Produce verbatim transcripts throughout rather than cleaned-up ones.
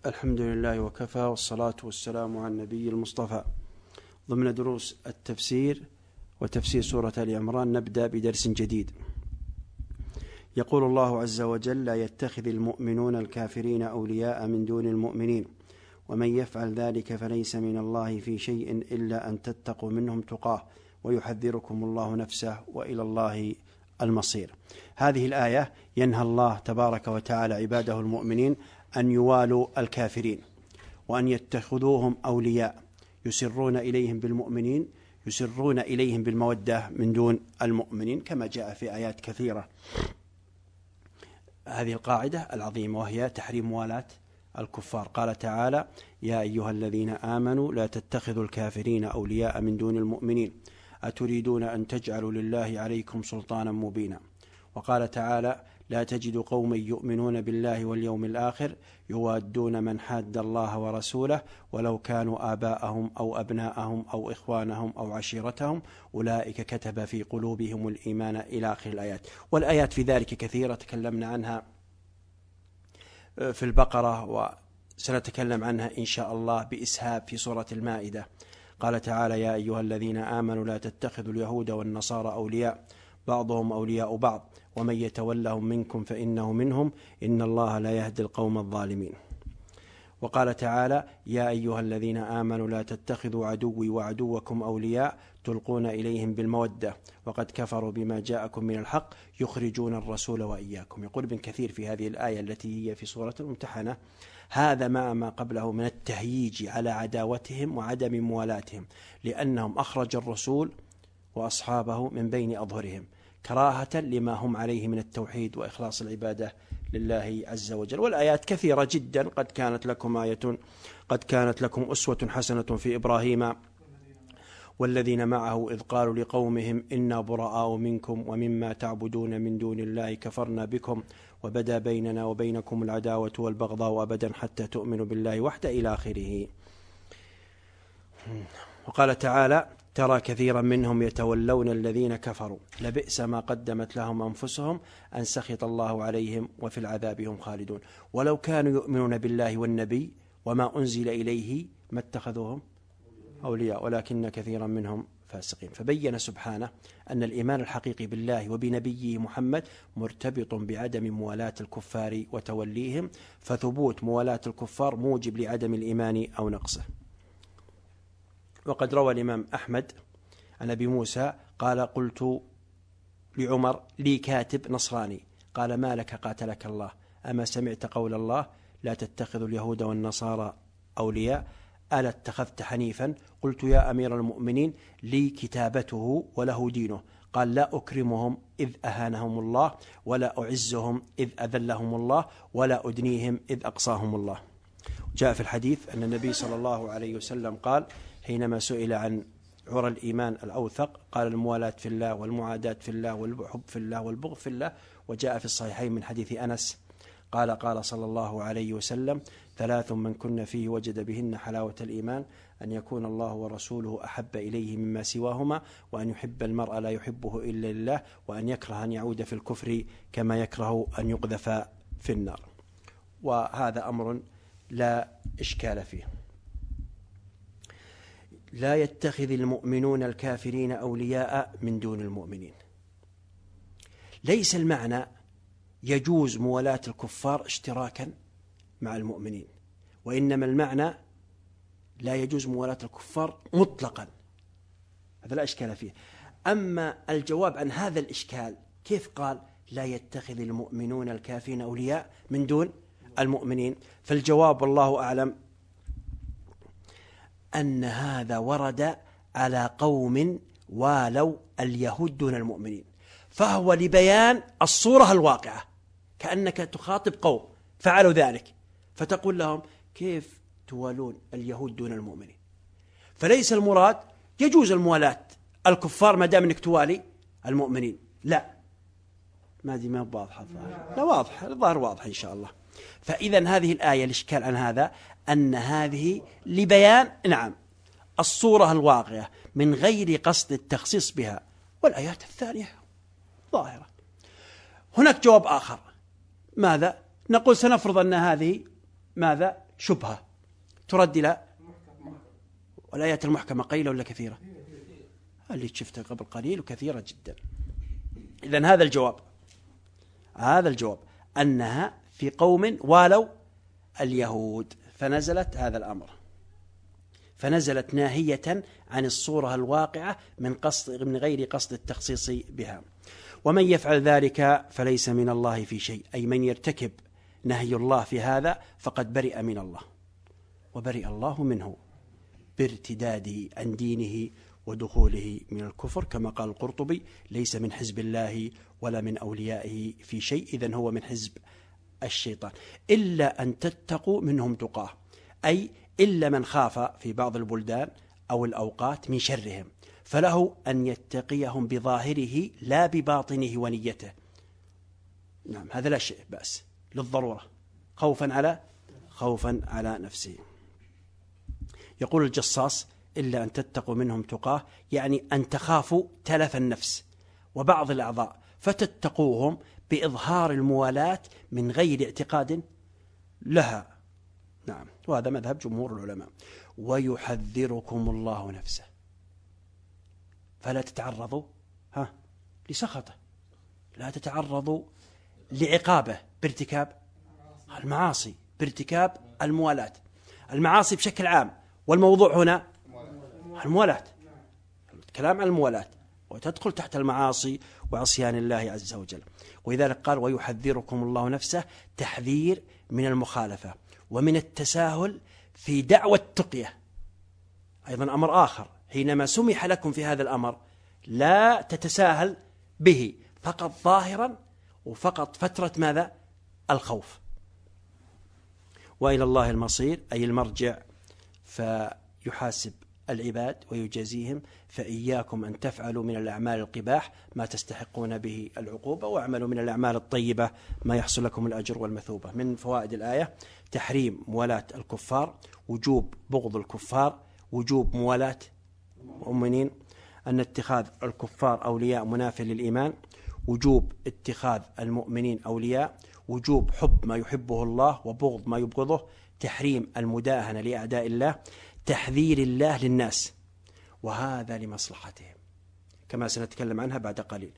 الحمد لله وكفى، والصلاة والسلام على النبي المصطفى. ضمن دروس التفسير وتفسير سورة آل عمران نبدأ بدرس جديد. يقول الله عز وجل: لا يتخذ المؤمنون الكافرين أولياء من دون المؤمنين ومن يفعل ذلك فليس من الله في شيء إلا أن تتقوا منهم تقاه ويحذركم الله نفسه وإلى الله المصير. هذه الآية ينهى الله تبارك وتعالى عباده المؤمنين أن يوالوا الكافرين وأن يتخذوهم أولياء يسرون إليهم بالمؤمنين يسرون إليهم بالمودة من دون المؤمنين، كما جاء في آيات كثيرة هذه القاعدة العظيمة، وهي تحريم موالاة الكفار. قال تعالى: يا أيها الذين آمنوا لا تتخذوا الكافرين أولياء من دون المؤمنين أتريدون أن تجعلوا لله عليكم سلطانا مبينا. وقال تعالى: لا تجد قوما يؤمنون بالله واليوم الآخر يوادون من حاد الله ورسوله ولو كانوا آباءهم أو أبناءهم أو إخوانهم أو عشيرتهم أولئك كتب في قلوبهم الإيمان إلى آخر الآيات. والآيات في ذلك كثيرة تكلمنا عنها في البقرة، وسنتكلم عنها إن شاء الله بإسهاب في سورة المائدة. قال تعالى: يا أيها الذين آمنوا لا تتخذوا اليهود والنصارى أولياء بعضهم أولياء بعض ومن يتولهم منكم فإنه منهم إن الله لا يهدي القوم الظالمين. وقال تعالى: يا أيها الذين آمنوا لا تتخذوا عدوي وعدوكم أولياء تلقون إليهم بالمودة وقد كفروا بما جاءكم من الحق يخرجون الرسول وإياكم. يقول ابن كثير في هذه الآية التي هي في سورة الممتحنة: هذا مع ما قبله من التهييج على عداوتهم وعدم موالاتهم، لأنهم أخرج الرسول وأصحابه من بين أظهرهم كراهة لما هم عليه من التوحيد وإخلاص العبادة لله عز وجل. والآيات كثيرة جدا. قد كانت لكم آية قد كانت لكم أسوة حسنة في إبراهيم والذين معه إذ قالوا لقومهم إنا براء منكم ومما تعبدون من دون الله كفرنا بكم وبدا بيننا وبينكم العداوة والبغضاء أبدا حتى تؤمنوا بالله وحده إلى آخره. وقال تعالى: ترى كثيرا منهم يتولون الذين كفروا لبئس ما قدمت لهم أنفسهم أن سخط الله عليهم وفي العذاب هم خالدون ولو كانوا يؤمنون بالله والنبي وما أنزل إليه ما اتخذوهم أولياء ولكن كثيرا منهم فاسقين. فبين سبحانه أن الإيمان الحقيقي بالله وبنبيه محمد مرتبط بعدم موالاة الكفار وتوليهم، فثبوت موالاة الكفار موجب لعدم الإيمان أو نقصه. وقد روى الإمام أحمد عن أبي موسى قال: قلت لعمر: لي كاتب نصراني. قال: ما لك قاتلك الله، أما سمعت قول الله: لا تتخذوا اليهود والنصارى أولياء، ألا اتخذت حنيفا؟ قلت: يا أمير المؤمنين لي كتابته وله دينه. قال: لا أكرمهم إذ أهانهم الله ولا أعزهم إذ أذلهم الله ولا أدنيهم إذ أقصاهم الله. جاء في الحديث أن النبي صلى الله عليه وسلم قال حينما سئل عن عرى الإيمان الأوثق قال: الموالاة في الله والمعاداة في الله والحب في الله والبغض في الله. وجاء في الصحيحين من حديث أنس قال: قال صلى الله عليه وسلم: ثلاث من كن فيه وجد بهن حلاوة الإيمان، أن يكون الله ورسوله أحب إليه مما سواهما، وأن يحب المرء لا يحبه إلا لله، وأن يكره أن يعود في الكفر كما يكره أن يقذف في النار. وهذا أمر لا إشكال فيه. لا يتخذ المؤمنون الكافرين أولياء من دون المؤمنين. ليس المعنى يجوز موالاة الكفار اشتراكا مع المؤمنين، وإنما المعنى لا يجوز موالاة الكفار مطلقا. هذا لا إشكال فيه. أما الجواب عن هذا الإشكال: كيف قال لا يتخذ المؤمنون الكافرين أولياء من دون المؤمنين؟ فالجواب والله أعلم أن هذا ورد على قوم والوا اليهود دون المؤمنين، فهو لبيان الصورة الواقعة، كأنك تخاطب قوم فعلوا ذلك فتقول لهم: كيف توالون اليهود دون المؤمنين؟ فليس المراد يجوز الموالاة الكفار ما دام انك توالي المؤمنين، لا، ما دي ما واضحة الظاهر، لا واضح، الظاهر واضح إن شاء الله. فإذا هذه الآية الإشكال عن هذا أن هذه لبيان نعم الصورة الواقعة من غير قصد التخصيص بها، والآيات الثانية ظاهرة. هناك جواب آخر: ماذا؟ نقول سنفرض أن هذه ماذا شبهة ترد إلى والآيات المحكمة قليلة ولا كثيرة؟ اللي شفتها قبل قليل وكثيرة جدا. إذن هذا الجواب، هذا الجواب أنها في قوم والوا اليهود، فنزلت هذا الأمر، فنزلت ناهية عن الصورة الواقعة من قصد من غير قصد التخصيص بها. ومن يفعل ذلك فليس من الله في شيء، أي من يرتكب نهي الله في هذا فقد برئ من الله، وبرئ الله منه بارتداده عن دينه ودخوله من الكفر، كما قال القرطبي: ليس من حزب الله ولا من أوليائه في شيء، إذن هو من حزب الشيطان، إلا أن تتقوا منهم تقاه، أي إلا من خاف في بعض البلدان أو الأوقات من شرهم، فله أن يتقيهم بظاهره لا بباطنه ونيته. نعم، هذا لا شيء بأس للضرورة، خوفا على خوفا على نفسه. يقول الجصاص: إلا أن تتقوا منهم تقاه، يعني أن تخافوا تلف النفس وبعض الأعضاء فتتقوهم بإظهار الموالاة من غير اعتقاد لها. نعم، وهذا مذهب جمهور العلماء. ويحذركم الله نفسه، فلا تتعرضوا ها لسخطه، لا تتعرضوا لعقابه بارتكاب المعاصي، بارتكاب الموالاة، المعاصي بشكل عام، والموضوع هنا الموالاة، الكلام عن الموالاة، وتدخل تحت المعاصي وعصيان الله عز وجل. ولذلك قال: ويحذركم الله نفسه، تحذير من المخالفة ومن التساهل في دعوة التقية. أيضا أمر آخر، حينما سمح لكم في هذا الأمر لا تتساهل به فقط ظاهرا وفقط فترة ماذا؟ الخوف. وإلى الله المصير، أي المرجع، فيحاسب العباد ويجازيهم، فإياكم أن تفعلوا من الأعمال القباح ما تستحقون به العقوبة، واعملوا من الأعمال الطيبة ما يحصل لكم الأجر والمثوبة. من فوائد الآية: تحريم موالاة الكفار، وجوب بغض الكفار، وجوب موالاة المؤمنين، أن اتخاذ الكفار أولياء منافي للإيمان، وجوب اتخاذ المؤمنين أولياء، وجوب حب ما يحبه الله وبغض ما يبغضه، تحريم المداهنة لأعداء الله، تحذير الله للناس، وهذا لمصلحتهم كما سنتكلم عنها بعد قليل.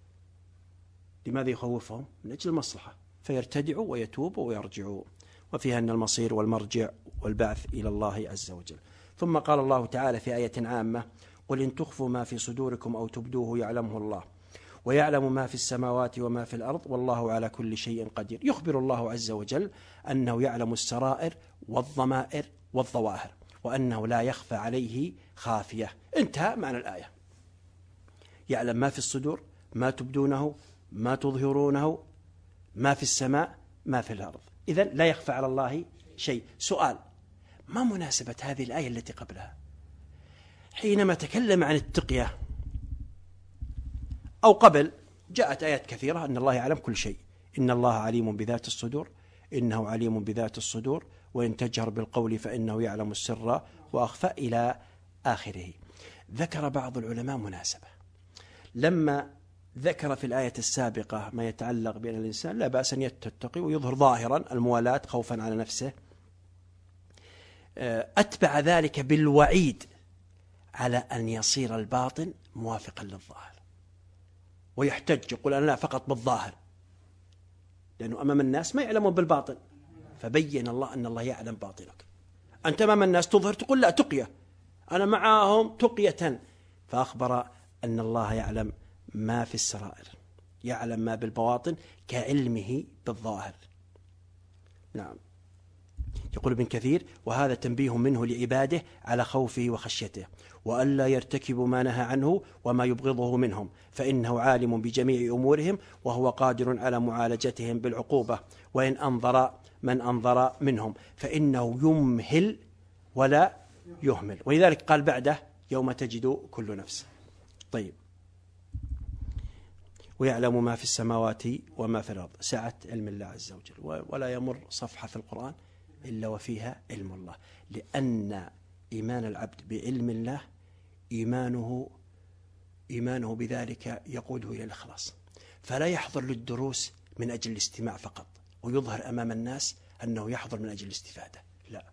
لماذا يخوفهم؟ من أجل المصلحة، فيرتدعوا ويتوبوا ويرجعوا، وفيها أن المصير والمرجع والبعث إلى الله عز وجل. ثم قال الله تعالى في آية عامة: قل إن تخفوا ما في صدوركم أو تبدوه يعلمه الله ويعلم ما في السماوات وما في الأرض والله على كل شيء قدير. يخبر الله عز وجل أنه يعلم السرائر والضمائر والظواهر، وأنه لا يخفى عليه خافية. انتهى معنى الآية. يعلم ما في الصدور، ما تبدونه، ما تظهرونه، ما في السماء، ما في الأرض، إذن لا يخفى على الله شيء. سؤال: ما مناسبة هذه الآية التي قبلها؟ حينما تكلم عن التقية أو قبل جاءت آيات كثيرة أن الله يعلم كل شيء: إن الله عليم بذات الصدور، إنه عليم بذات الصدور، وإن تجهر بالقول فإنه يعلم السر وأخفى، إلى آخره. ذكر بعض العلماء مناسبة لما ذكر في الآية السابقة ما يتعلق بأن الإنسان لا بأس أن يتقي ويظهر ظاهرا الموالاة خوفا على نفسه، أتبع ذلك بالوعيد على أن يصير الباطن موافقا للظاهر، ويحتج يقول أنا لا فقط بالظاهر، لأنه أمام الناس ما يعلمون بالباطن، فبين الله أن الله يعلم باطنك. أنت أمام الناس تظهر تقول لا تقية، أنا معهم تقية، فأخبر أن الله يعلم ما في السرائر، يعلم ما بالبواطن كعلمه بالظاهر. نعم. يقول ابن كثير: وهذا تنبيه منه لعباده على خوفه وخشيته، وألا يرتكبوا ما نهى عنه وما يبغضه منهم، فإنه عالم بجميع أمورهم وهو قادر على معالجتهم بالعقوبة، وإن أنظر من أنظر منهم فإنه يمهل ولا يهمل. ولذلك قال بعده: يوم تجد كل نفس. طيب. ويعلم ما في السماوات وما في الأرض، سعة علم الله عز وجل، ولا يمر صفحة في القرآن إلا وفيها علم الله، لأن إيمان العبد بعلم الله إيمانه إيمانه بذلك يقوده إلى الإخلاص، فلا يحضر للدروس من أجل الاستماع فقط ويظهر أمام الناس أنه يحضر من أجل الاستفادة، لا،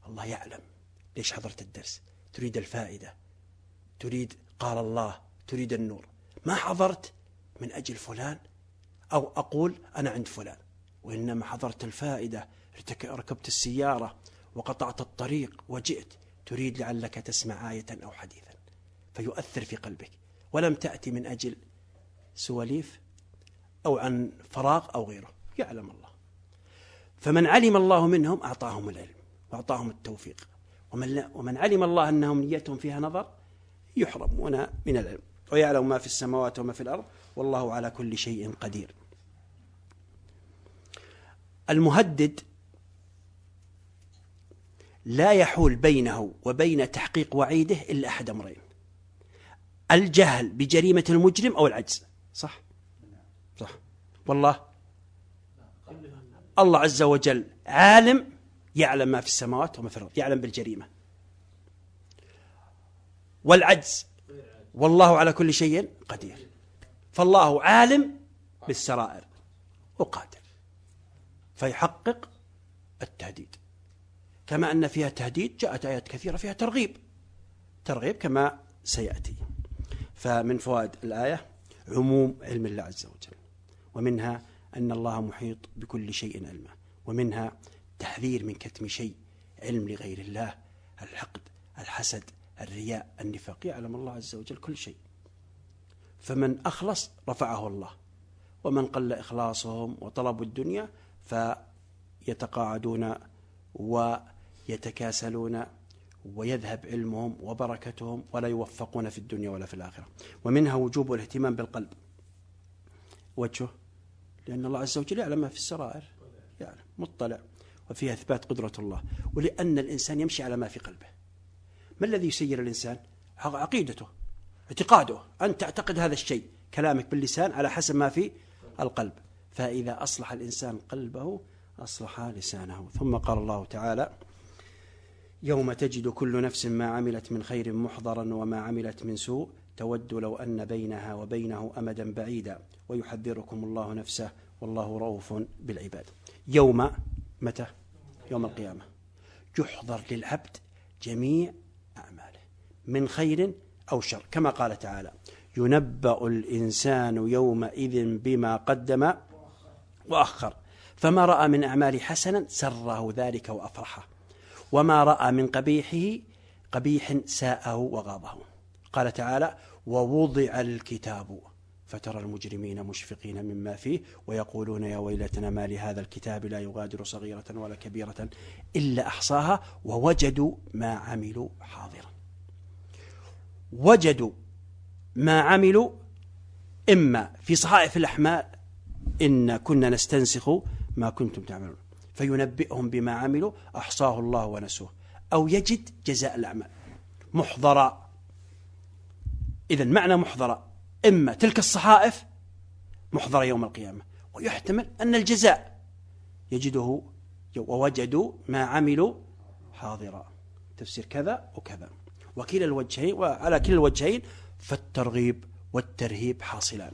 الله يعلم ليش حضرت الدرس، تريد الفائدة، تريد قال الله، تريد النور. ما حضرت من أجل فلان أو أقول أنا عند فلان، وإنما حضرت الفائدة، ركبت السيارة وقطعت الطريق وجئت تريد لعلك تسمع آية أو حديثا فيؤثر في قلبك، ولم تأتي من أجل سواليف أو عن فراغ أو غيره. يعلم الله. فمن علم الله منهم أعطاهم العلم وأعطاهم التوفيق، ومن, ومن علم الله أنهم نيتهم فيها نظر يحرمون من العلم. ويعلم ما في السماوات وما في الأرض والله على كل شيء قدير. المهدد لا يحول بينه وبين تحقيق وعيده إلا أحد أمرين: الجهل بجريمة المجرم أو العجز. صح صح. والله الله عز وجل عالم، يعلم ما في السماوات وما في الأرض، يعلم بالجريمة. والعجز والله على كل شيء قدير. فالله عالم بالسرائر وقادر فيحقق التهديد. كما أن فيها تهديد جاءت آيات كثيرة فيها ترغيب ترغيب كما سيأتي. فمن فوائد الآية عموم علم الله عز وجل، ومنها أن الله محيط بكل شيء علما، ومنها تحذير من كتم شيء، علم لغير الله، الحقد، الحسد، الرياء، النفاق. يعلم الله عز وجل كل شيء، فمن أخلص رفعه الله، ومن قل إخلاصهم وطلبوا الدنيا فيتقاعدون ويتكاسلون ويذهب علمهم وبركتهم ولا يوفقون في الدنيا ولا في الآخرة. ومنها وجوب الاهتمام بالقلب. وجهه لأن الله عز وجل يعلم ما في السرائر، يعلم مطلع، وفيها إثبات قدرة الله، ولأن الإنسان يمشي على ما في قلبه. ما الذي يسير الإنسان؟ عقيدته، اعتقاده، أن تعتقد هذا الشيء، كلامك باللسان على حسب ما في القلب. فإذا أصلح الإنسان قلبه أصلح لسانه. ثم قال الله تعالى: يوم تجد كل نفس ما عملت من خير محضرا وما عملت من سوء تود لو أن بينها وبينه أمدا بعيدا ويحذركم الله نفسه والله رؤوف بالعباد. يوم متى؟ يوم القيامة يحضر للعبد جميع أعماله من خير أو شر، كما قال تعالى: ينبأ الإنسان يومئذ بما قدم وأخر فما رأى من أعمال حسنا سره ذلك وأفرحه، وما رأى من قبيحه قبيح ساءه وغاضه. قال تعالى: ووضع الكتاب فترى المجرمين مشفقين مما فيه ويقولون يا ويلتنا ما لهذا الكتاب لا يغادر صغيرة ولا كبيرة إلا أحصاها ووجدوا ما عملوا حاضرا. وجدوا ما عملوا إما في صحائف الأحمال إن كنا نستنسخ ما كنتم تعملون فينبئهم بما عملوا أحصاه الله ونسوه، أو يجد جزاء الأعمال محضرا. إذن معنى محضرا إما تلك الصحائف محضرة يوم القيامة، ويحتمل أن الجزاء يجده ووجدوا ما عملوا حاضرا، تفسير كذا وكذا، وكلا الوجهين وعلى كلا الوجهين فالترغيب والترهيب حاصلان.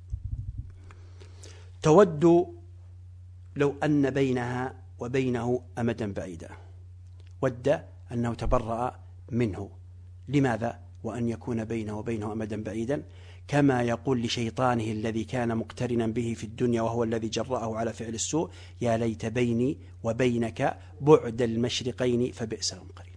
تود لو أن بينها وبينه أمدا بعيدا، ود أنه تبرأ منه. لماذا؟ وأن يكون بينه وبينه أمدا بعيدا كما يقول لشيطانه الذي كان مقترنا به في الدنيا وهو الذي جرأه على فعل السوء: يا ليت بيني وبينك بعد المشرقين فبئس القرين.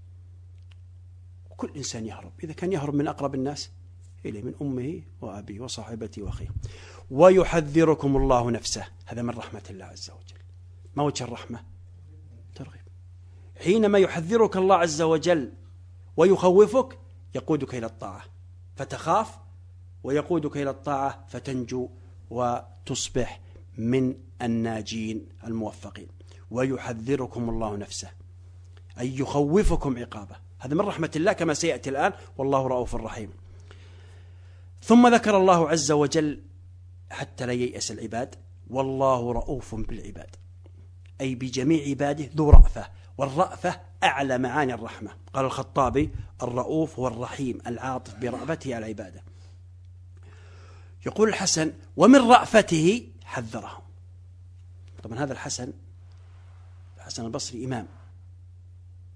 كل إنسان يهرب، إذا كان يهرب من أقرب الناس إليه من أمه وأبيه وصاحبته وأخيه. ويحذركم الله نفسه، هذا من رحمة الله عز وجل. ما وجه الرحمة؟ ترغيب. حينما يحذرك الله عز وجل ويخوفك يقودك إلى الطاعة فتخاف، ويقودك إلى الطاعة فتنجو وتصبح من الناجين الموفقين. ويحذركم الله نفسه أي يخوفكم عقابه، هذا من رحمة الله كما سيأتي الآن، والله رؤوف رحيم. ثم ذكر الله عز وجل حتى لا ييأس العباد: والله رؤوف بالعباد، أي بجميع عباده ذو رأفة، والرأفة أعلى معاني الرحمة. قال الخطابي: الرؤوف هو الرحيم العاطف برأفته على عباده. يقول الحسن: ومن رأفته حذرهم. طبعا هذا الحسن الحسن البصري إمام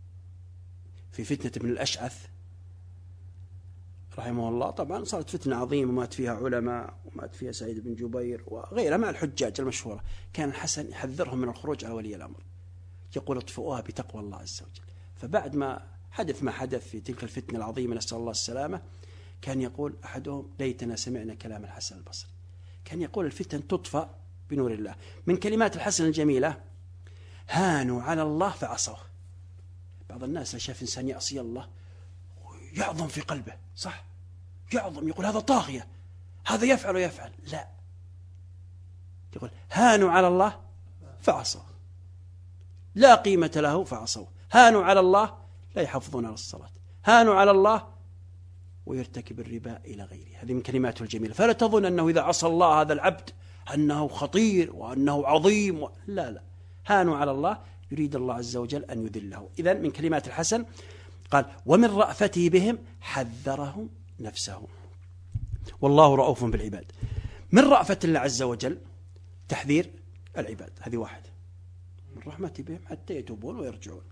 في فتنة ابن الأشعث رحمه الله، طبعا صارت فتنة عظيمة ومات فيها علماء ومات فيها سعيد بن جبير وغيرها مع الحجاج المشهورة. كان الحسن يحذرهم من الخروج على ولي الأمر، يقول اطفئوها بتقوى الله عز وجل. فبعد ما حدث ما حدث في تلك الفتنة العظيمة نسأل الله السلامة، كان يقول أحدهم ليتنا سمعنا كلام الحسن البصري. كان يقول الفتن تطفى بنور الله. من كلمات الحسن الجميلة: هانوا على الله فعصوه. بعض الناس شاف إنسان يعصي الله يعظم في قلبه، صح، يعظم، يقول هذا طاغية، هذا يفعل ويفعل. لا، يقول هانوا على الله فعصوه، لا قيمة له فعصوه. هانوا على الله لا يحافظون على الصلاة، هانوا على الله ويرتكب الربا إلى غيره. هذه من كلماته الجميلة. فلا تظن أنه إذا عصى الله هذا العبد أنه خطير وأنه عظيم و... لا لا، هانوا على الله، يريد الله عز وجل أن يذله. إذن من كلمات الحسن قال: ومن رأفته بهم حذرهم نفسه والله رؤوف بالعباد. من رأفة الله عز وجل تحذير العباد، هذه واحد، من رحمته بهم حتى يتوبون ويرجعون.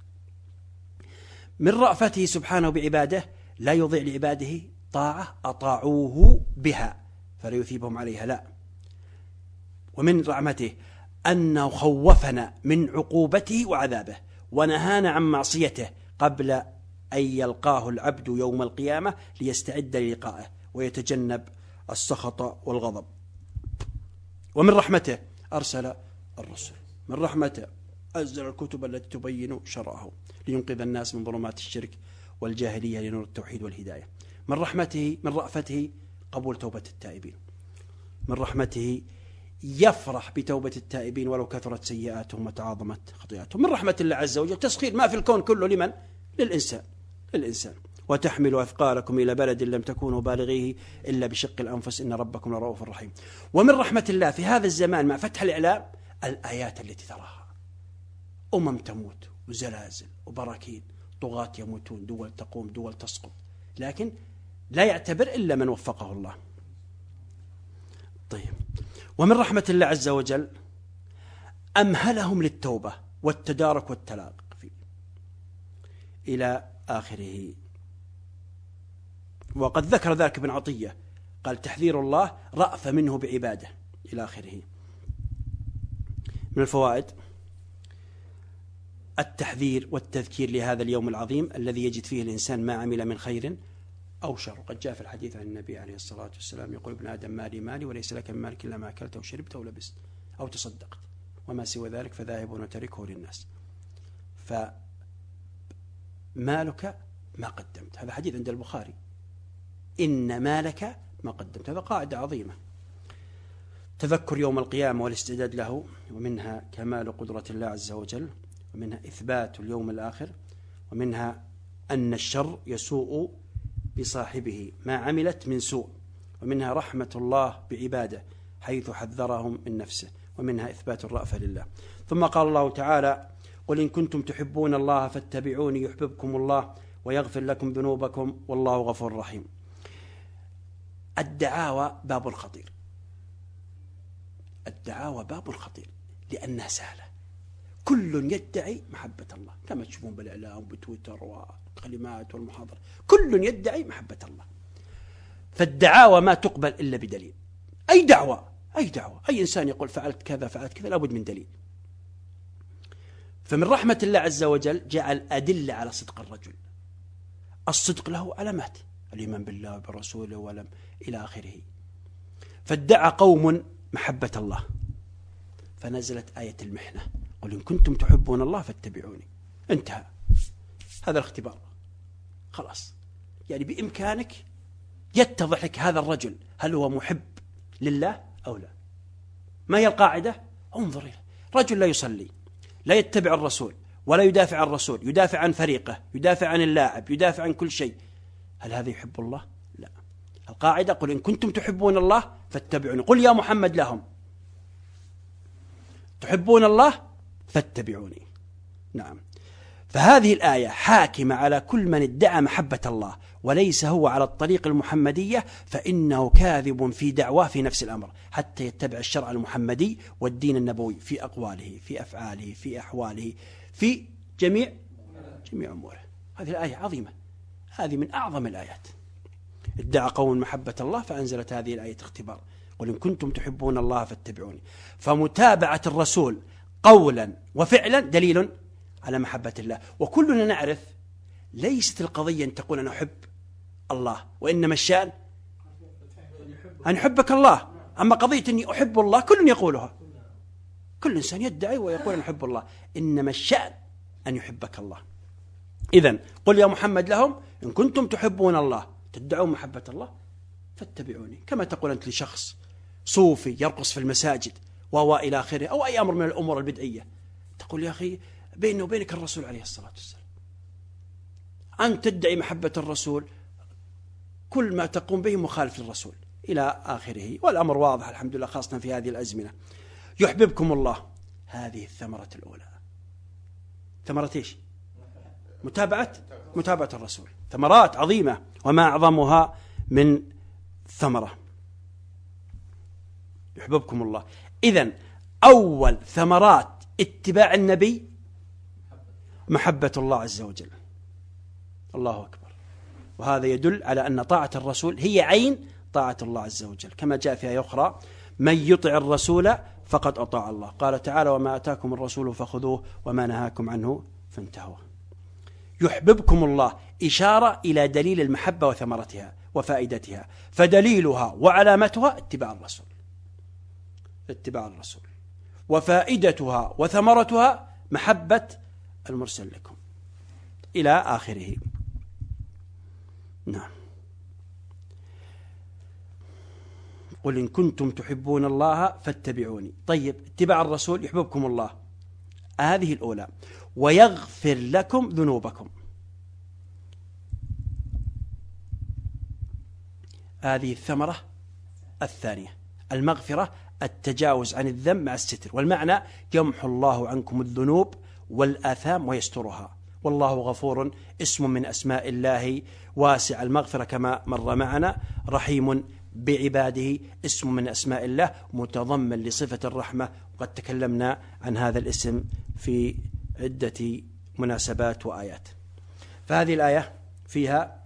من رأفته سبحانه بعباده لا يضيع لعباده طاعة أطاعوه بها فلا يثيبهم عليها، لا. ومن رحمته أنه خوفنا من عقوبته وعذابه ونهانا عن معصيته قبل أن يلقاه العبد يوم القيامة ليستعد للقائه ويتجنب السخط والغضب. ومن رحمته أرسل الرسل، من رحمته أنزل الكتب التي تبين شرعه لينقذ الناس من ظلمات الشرك والجاهلية لنور التوحيد والهداية. من رحمته من رأفته قبول توبة التائبين. من رحمته يفرح بتوبة التائبين ولو كثرت سيئاتهم وتعاظمت خطيئاتهم. من رحمة الله عز وجل تسخير ما في الكون كله لمن؟ للإنسان للإنسان وتحمل أثقالكم إلى بلد لم تكونوا بالغيه إلا بشق الأنفس إن ربكم لرؤوف رحيم. ومن رحمة الله في هذا الزمان مع فتح الإعلام الآيات التي تراها، أمم تموت وزلازل وبراكين، طغاة يموتون، دول تقوم، دول تسقط، لكن لا يعتبر إلا من وفقه الله. طيب، ومن رحمة الله عز وجل أمهلهم للتوبة والتدارك والتلاق فيه إلى آخره. وقد ذكر ذلك ابن عطية، قال تحذير الله رأفة منه بعباده إلى آخره. من الفوائد التحذير والتذكير لهذا اليوم العظيم الذي يجد فيه الإنسان ما عمل من خير أو شر. قد جاء في الحديث عن النبي عليه الصلاة والسلام يقول: ابن آدم مالي مالي وليس لك من مالك إلا ما أكلت أو شربت أو لبست أو تصدقت، وما سوى ذلك فذاهب وتركه للناس. فمالك ما قدمت، هذا حديث عند البخاري، إن مالك ما قدمت. هذا قاعدة عظيمة. تذكر يوم القيامة والاستعداد له، ومنها كمال قدرة الله عز وجل، ومنها إثبات اليوم الآخر، ومنها أن الشر يسوء بصاحبه ما عملت من سوء، ومنها رحمة الله بعباده حيث حذرهم من نفسه، ومنها إثبات الرأفة لله. ثم قال الله تعالى: قل إن كنتم تحبون الله فاتبعوني يحببكم الله ويغفر لكم ذنوبكم والله غفور رحيم. الدعاوى باب خطير، الدعاوى باب خطير لأنها سهلة، كل يدعي محبة الله كما تشوفون بالإعلام وبتويتر والكلمات والمحاضرة، كل يدعي محبة الله. فالدعاوى ما تقبل إلا بدليل. أي دعوة أي دعوة أي إنسان يقول فعلت كذا فعلت كذا لابد من دليل. فمن رحمة الله عز وجل جعل أدلة على صدق الرجل. الصدق له علامات: الإيمان بالله وبرسوله ولم إلى آخره. فادعى قوم محبة الله فنزلت آية المحنة: قل إن كنتم تحبون الله فاتبعوني. انتهى هذا الاختبار، خلاص. يعني بإمكانك يتضح لك هذا الرجل هل هو محب لله أو لا. ما هي القاعدة؟ انظر إليه، رجل لا يصلي، لا يتبع الرسول ولا يدافع عن الرسول، يدافع عن فريقه، يدافع عن اللاعب، يدافع عن كل شيء، هل هذا يحب الله؟ لا. القاعدة: قل إن كنتم تحبون الله فاتبعوني. قل يا محمد لهم: تحبون الله فاتبعوني. نعم. فهذه الآية حاكمة على كل من ادعى محبة الله وليس هو على الطريق المحمدية، فإنه كاذب في دعواه في نفس الأمر حتى يتبع الشرع المحمدي والدين النبوي في أقواله، في أفعاله، في أحواله، في جميع جميع أموره. هذه الآية عظيمة، هذه من أعظم الآيات. ادعى قوم محبة الله فأنزلت هذه الآية اختبار، قل إن كنتم تحبون الله فاتبعوني. فمتابعة الرسول قولا وفعلا دليل على محبة الله. وكلنا نعرف ليست القضية أن تقول أنا أحب الله، وإنما الشأن أن يحبك الله. أما قضية أني أحب الله كل يقولها، كل إنسان يدعي ويقول أن أحب الله، إنما الشأن أن يحبك الله. إذن قل يا محمد لهم إن كنتم تحبون الله، تدعون محبة الله فاتبعوني. كما تقول أنت لشخص صوفي يرقص في المساجد وهو إلى آخره، أو أي أمر من الأمور البدعية، تقول يا أخي بيني وبينك الرسول عليه الصلاة والسلام. أنت تدعي محبة الرسول، كل ما تقوم به مخالف للرسول إلى آخره، والأمر واضح الحمد لله، خاصة في هذه الأزمنة. يحببكم الله، هذه الثمرة الأولى. ثمرة إيش؟ متابعة متابعة الرسول. ثمرات عظيمة، وما أعظمها من ثمرة يحببكم الله. إذن أول ثمرات اتباع النبي محبة الله عز وجل. الله أكبر. وهذا يدل على أن طاعة الرسول هي عين طاعة الله عز وجل، كما جاء في آية أخرى من يطع الرسول فقد أطاع الله. قال تعالى وما أتاكم الرسول فخذوه وما نهاكم عنه فانتهوا. يحببكم الله إشارة إلى دليل المحبة وثمرتها وفائدتها، فدليلها وعلامتها اتباع الرسول، اتباع الرسول، وفائدتها وثمرتها محبة المرسل لكم إلى آخره. نعم. قل إن كنتم تحبون الله فاتبعوني. طيب، اتباع الرسول يحببكم الله، هذه الأولى، ويغفر لكم ذنوبكم، هذه الثمرة الثانية. المغفرة التجاوز عن الذنب مع الستر، والمعنى يمحو الله عنكم الذنوب والآثام ويسترها. والله غفور اسم من أسماء الله، واسع المغفرة كما مر معنا، رحيم بعباده اسم من أسماء الله متضمن لصفة الرحمة، وقد تكلمنا عن هذا الاسم في عدة مناسبات وآيات. فهذه الآية فيها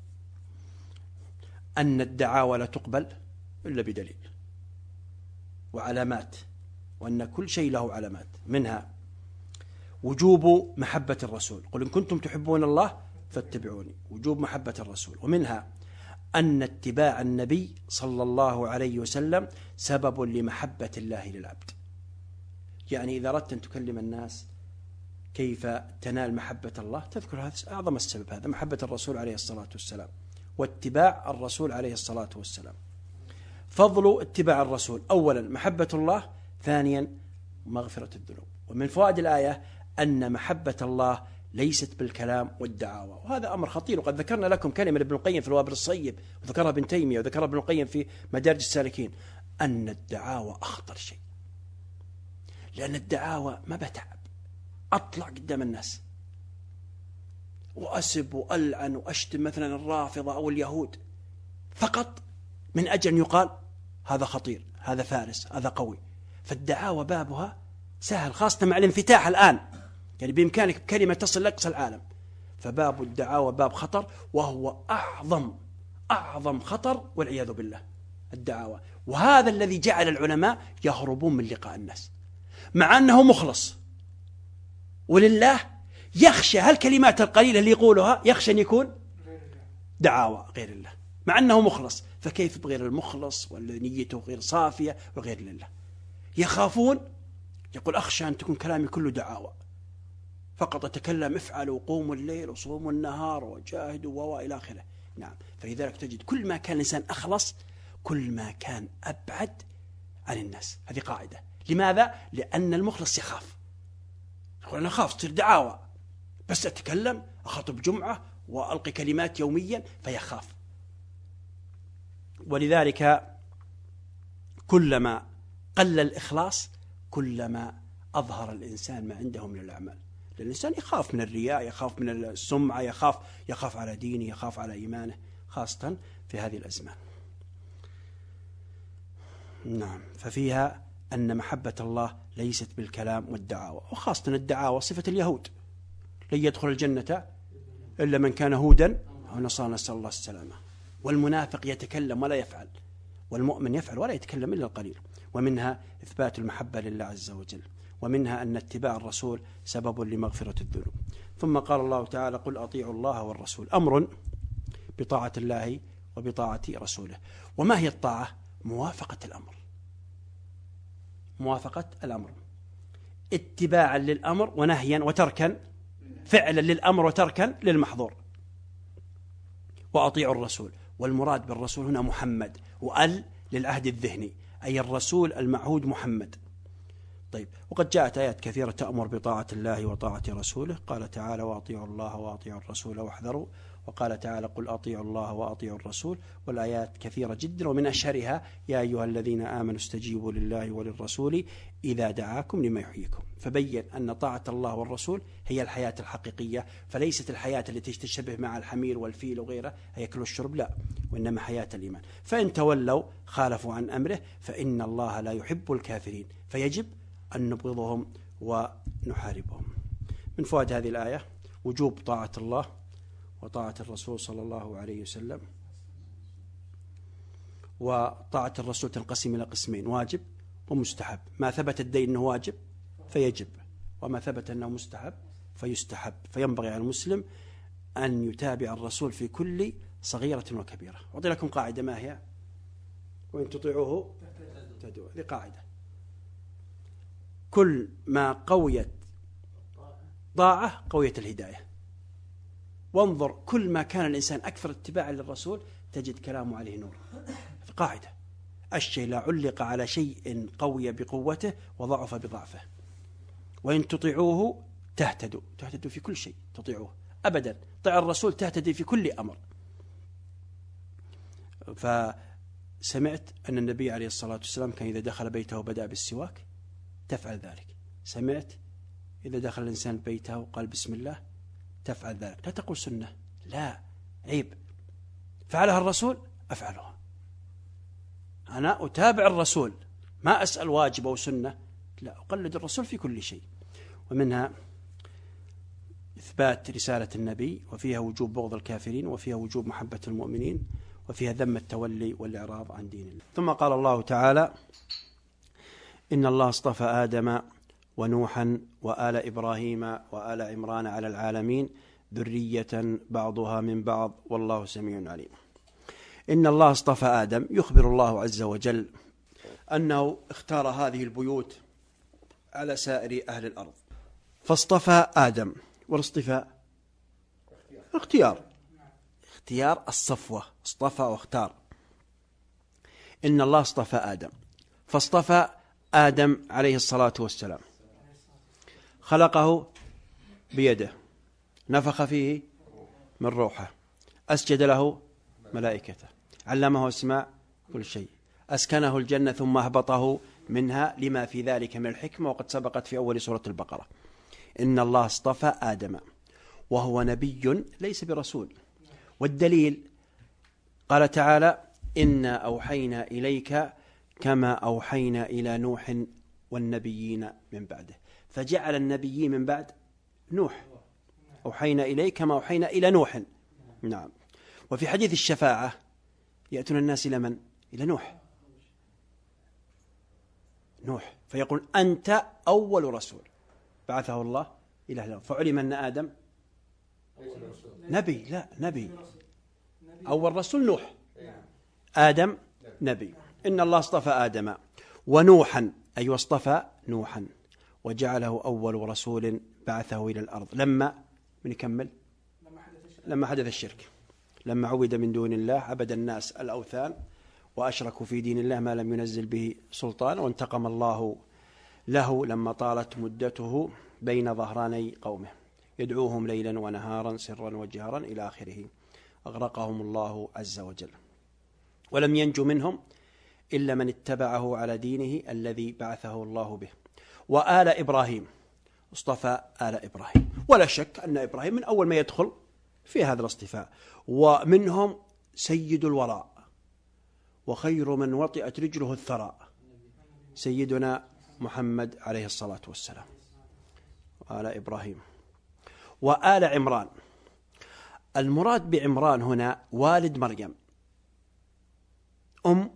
أن الدعاوى لا تقبل إلا بدليل وعلامات، وأن كل شيء له علامات، منها وجوب محبة الرسول، قل إن كنتم تحبون الله فاتبعوني، وجوب محبة الرسول، ومنها أن اتباع النبي صلى الله عليه وسلم سبب لمحبة الله للعبد. يعني إذا أردت أن تكلم الناس كيف تنال محبة الله، تذكر هذا أعظم السبب، هذا محبة الرسول عليه الصلاة والسلام واتباع الرسول عليه الصلاة والسلام. فضل اتباع الرسول: أولا محبة الله، ثانيا مغفرة الذنوب. ومن فوائد الآية أن محبة الله ليست بالكلام والدعاوى، وهذا أمر خطير. وقد ذكرنا لكم كلمة ابن القيم في الوابل الصيب، وذكرها ابن تيمية، وذكرها ابن القيم في مدارج السالكين، أن الدعاوى أخطر شيء، لأن الدعاوى ما بتعب، أطلع قدام الناس وأسب وألعن وأشتم مثلا الرافضة أو اليهود فقط من أجل أن يقال هذا خطير، هذا فارس، هذا قوي. فالدعاوى بابها سهل، خاصة مع الانفتاح الآن، يعني بإمكانك بكلمة تصل لأقصى العالم. فباب الدعاوى باب خطر، وهو أعظم أعظم خطر والعياذ بالله الدعاوى. وهذا الذي جعل العلماء يهربون من لقاء الناس، مع أنه مخلص ولله، يخشى هالكلمات القليلة اللي يقولها، يخشى أن يكون دعاوى غير الله، مع أنه مخلص. فكيف بغير المخلص والذي نيته غير صافية وغير لله؟ يخافون، يقول أخشى أن تكون كلامي كله دعاوى فقط، أتكلم افعلوا وقوموا الليل وصوموا النهار وجاهدوا وإلى آخره. نعم. فلذلك تجد كل ما كان الإنسان أخلص كل ما كان أبعد عن الناس. هذه قاعدة. لماذا؟ لأن المخلص يخاف، يقول أنا أخاف تصير دعاوى، بس أتكلم أخطب جمعة وألقي كلمات يوميا، فيخاف. ولذلك كلما قل الإخلاص كلما أظهر الإنسان ما عنده من الأعمال. الإنسان يخاف من الرياء، يخاف من السمعة، يخاف يخاف على دينه، يخاف على إيمانه، خاصة في هذه الأزمان. نعم. ففيها أن محبة الله ليست بالكلام والدعاوى، وخاصة الدعاوى صفة اليهود: لن يدخل الجنة إلا من كان هودا أو نصارى، نسأل الله السلامة. والمنافق يتكلم ولا يفعل، والمؤمن يفعل ولا يتكلم إلا القليل. ومنها إثبات المحبة لله عز وجل، ومنها أن اتباع الرسول سبب لمغفرة الذنوب. ثم قال الله تعالى: قل أطيعوا الله والرسول، أمر بطاعة الله وبطاعة رسوله. وما هي الطاعة؟ موافقة الأمر، موافقة الأمر، اتباعا للأمر ونهيا وتركا، فعلا للأمر وتركا للمحظور. وأطيعوا الرسول، والمراد بالرسول هنا محمد، وأل للعهد الذهني، أي الرسول المعهود محمد. طيب، وقد جاءت آيات كثيرة تأمر بطاعة الله وطاعة رسوله. قال تعالى: وأطيعوا الله وأطيعوا الرسول واحذروا. وقال تعالى: قل أطيعوا الله وأطيعوا الرسول. والآيات كثيرة جدا، ومن أشهرها: يا أيها الذين آمنوا استجيبوا لله وللرسول إذا دعاكم لما يحييكم. فبين أن طاعة الله والرسول هي الحياة الحقيقية، فليست الحياة التي تشتبه مع الحمير والفيل وغيره، هيكل والشرب، لا، وإنما حياة الإيمان. فإن تولوا خالفوا عن أمره فإن الله لا يحب الكافرين، فيجب أن نبغضهم ونحاربهم. من فوائد هذه الآية وجوب طاعة الله وطاعة الرسول صلى الله عليه وسلم. وطاعة الرسول تنقسم إلى قسمين: واجب ومستحب. ما ثبت الدين أنه واجب فيجب، وما ثبت أنه مستحب فيستحب. فينبغي على المسلم أن يتابع الرسول في كل صغيرة وكبيرة. أعطي لكم قاعدة، ما هي؟ وإن تطيعوه تهتدوا. هذه قاعدة: كل ما قويت طاعة قويت الهداية. وانظر، كل ما كان الإنسان أكثر اتباعا للرسول تجد كلامه عليه نور. قاعدة: الشيء لا علق على شيء قوي بقوته وضعف بضعفه. وإن تطيعوه تهتدوا. تهتدوا في كل شيء، تطيعوه أبدا. طيع الرسول تهتدي في كل أمر. فسمعت أن النبي عليه الصلاة والسلام كان إذا دخل بيته وبدأ بالسواك تفعل ذلك. سمعت إذا دخل الإنسان بيته وقال بسم الله تفعل ذلك. لا تقول سنة، لا، عيب. فعلها الرسول أفعلها. أنا أتابع الرسول، ما أسأل واجب أو سنة، لا، أقلد الرسول في كل شيء. ومنها إثبات رسالة النبي، وفيها وجوب بغض الكافرين، وفيها وجوب محبة المؤمنين، وفيها ذم التولي والإعراض عن دين الله. ثم قال الله تعالى: إن الله اصطفى آدم ونوحا وآل إبراهيم وآل عمران على العالمين ذرية بعضها من بعض والله سميع عليم. إن الله اصطفى آدم، يخبر الله عز وجل أنه اختار هذه البيوت على سائر أهل الأرض، فاصطفى آدم. والاصطفاء اختيار، اختيار الصفوة، اصطفى واختار. إن الله اصطفى آدم، فاصطفى آدم عليه الصلاة والسلام، خلقه بيده، نفخ فيه من روحه، أسجد له ملائكته، علمه أسماء كل شيء، أسكنه الجنة ثم أهبطه منها لما في ذلك من الحكمة، وقد سبقت في أول سورة البقرة. إن الله اصطفى آدم وهو نبي ليس برسول. والدليل قال تعالى: إنا أوحينا إليك كما أوحينا إلى نوح والنبيين من بعده. فجعل النبيين من بعد نوح، أوحينا إليك كما أوحينا إلى نوح. نعم. وفي حديث الشفاعة يأتون الناس إلى من؟ إلى نوح. نوح فيقول: أنت أول رسول بعثه الله إلى أهل الأرض. فعلم أن آدم نبي، لا نبي، أول رسول نوح، آدم نبي. إن الله اصطفى آدم ونوحا، أي واصطفى نوحا وجعله أول رسول بعثه إلى الأرض لما من يكمل لما حدث الشرك، لما عبد من دون الله، عبد الناس الأوثان وأشركوا في دين الله ما لم ينزل به سلطان، وانتقم الله له لما طالت مدته بين ظهراني قومه يدعوهم ليلا ونهارا سرا وجهرا إلى آخره. أغرقهم الله عز وجل، ولم ينجو منهم إلا من اتبعه على دينه الذي بعثه الله به. وآل إبراهيم، اصطفى آل إبراهيم، ولا شك أن إبراهيم من أول ما يدخل في هذا الاصطفاء، ومنهم سيد الوراء وخير من وطئت رجله الثراء سيدنا محمد عليه الصلاة والسلام. وآل إبراهيم وآل عمران. المراد بعمران هنا والد مريم، أم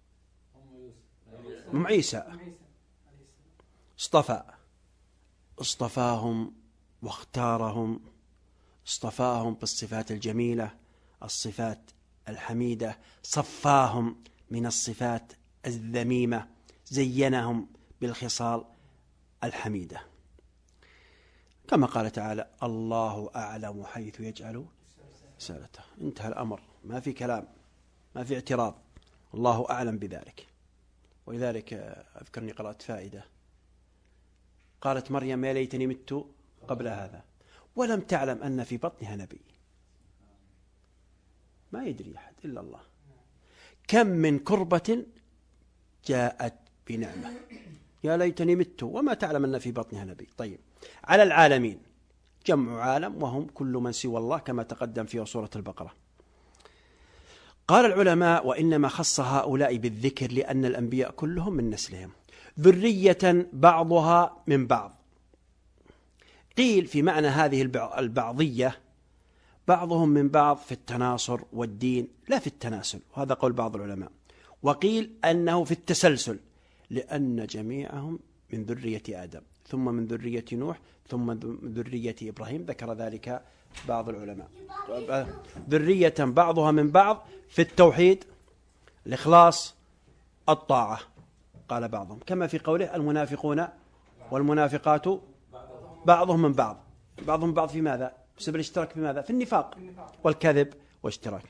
أم عيسى. اصطفى اصطفاهم واختارهم، اصطفاهم بالصفات الجميلة، الصفات الحميدة، صفاهم من الصفات الذميمة، زينهم بالخصال الحميدة، كما قال تعالى: الله أعلم حيث يجعل رسالته. انتهى الأمر، ما في كلام، ما في اعتراض، الله أعلم بذلك. ولذلك أذكرني قرأت فائدة، قالت مريم: يا ليتني مت قبل هذا، ولم تعلم أن في بطنها نبي. ما يدري أحد إلا الله. كم من كربة جاءت بنعمة، يا ليتني مت وما تعلم أن في بطنها نبي. طيب، على العالمين جمع عالم، وهم كل من سوى الله، كما تقدم في سورة البقرة. قال العلماء: وإنما خص هؤلاء بالذكر لأن الأنبياء كلهم من نسلهم، ذرية بعضها من بعض. قيل في معنى هذه البعضية بعضهم من بعض في التناصر والدين، لا في التناسل، وهذا قول بعض العلماء. وقيل أنه في التسلسل، لأن جميعهم من ذرية آدم، ثم من ذرية نوح، ثم من ذرية إبراهيم، ذكر ذلك بعض العلماء. ذرية بعضها من بعض في التوحيد، الإخلاص، الطاعة، قال بعضهم، كما في قوله: المنافقون والمنافقات بعضهم من بعض. بعضهم من بعض في ماذا؟ بسبب الاشتراك في ماذا؟ في النفاق والكذب واشتراك.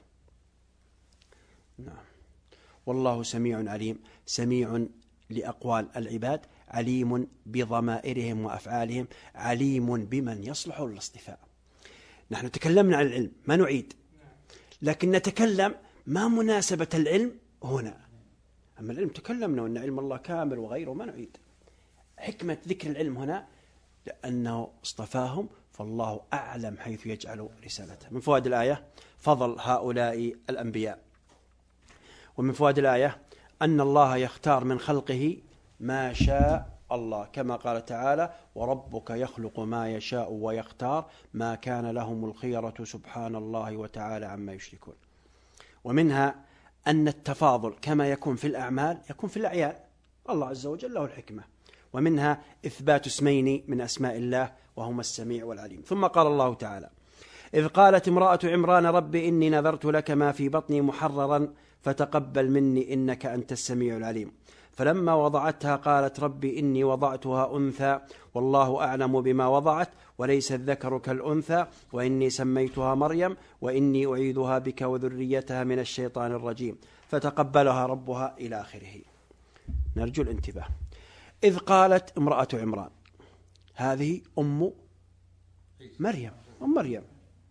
نعم. والله سميع عليم، سميع لأقوال العباد، عليم بضمائرهم وأفعالهم، عليم بمن يصلح للاصطفاء. نحن تكلمنا عن العلم، ما نعيد، لكن نتكلم ما مناسبة العلم هنا. أما العلم تكلمنا وأن علم الله كامل وغيره، ما نعيد. حكمة ذكر العلم هنا لأنه اصطفاهم، فالله أعلم حيث يجعل رسالته. من فوائد الآية فضل هؤلاء الأنبياء. ومن فوائد الآية أن الله يختار من خلقه ما شاء الله، كما قال تعالى: وربك يخلق ما يشاء ويختار ما كان لهم الخيرة سبحان الله وتعالى عما يشركون. ومنها أن التفاضل كما يكون في الأعمال يكون في الأعيان، الله عز وجل له الحكمة. ومنها إثبات اسمين من أسماء الله، وهما السميع والعليم. ثم قال الله تعالى: إذ قالت امرأة عمران رب إني نذرت لك ما في بطني محررا فتقبل مني إنك أنت السميع العليم. فلما وضعتها قالت رب إني وضعتها أنثى والله أعلم بما وضعت وليس الذكر كالأنثى وإني سميتها مريم وإني أعيذها بك وذريتها من الشيطان الرجيم فتقبلها ربها إلى آخره. نرجو الانتباه. إذ قالت امرأة عمران، هذه أم مريم، أم مريم.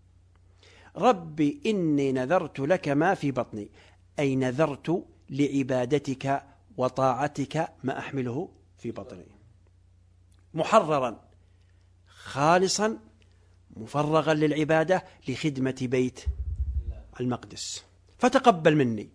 ربي إني نذرت لك ما في بطني، أي نذرت لعبادتك وطاعتك ما أحمله في بطني، محررا خالصا مفرغا للعبادة لخدمة بيت المقدس، فتقبل مني،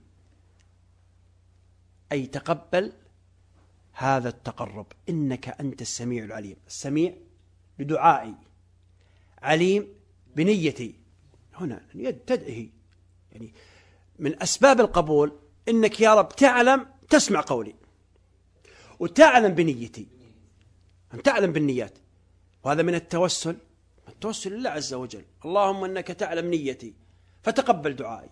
أي تقبل هذا التقرب، إنك أنت السميع العليم. السميع بدعائي، عليم بنيتي. هنا اليد تدعي، يعني من أسباب القبول إنك يا رب تعلم، تسمع قولي وتعلم بنيتي، أن تعلم بالنيات. وهذا من التوسل، التوسل لله عز وجل، اللهم أنك تعلم نيتي فتقبل دعائي،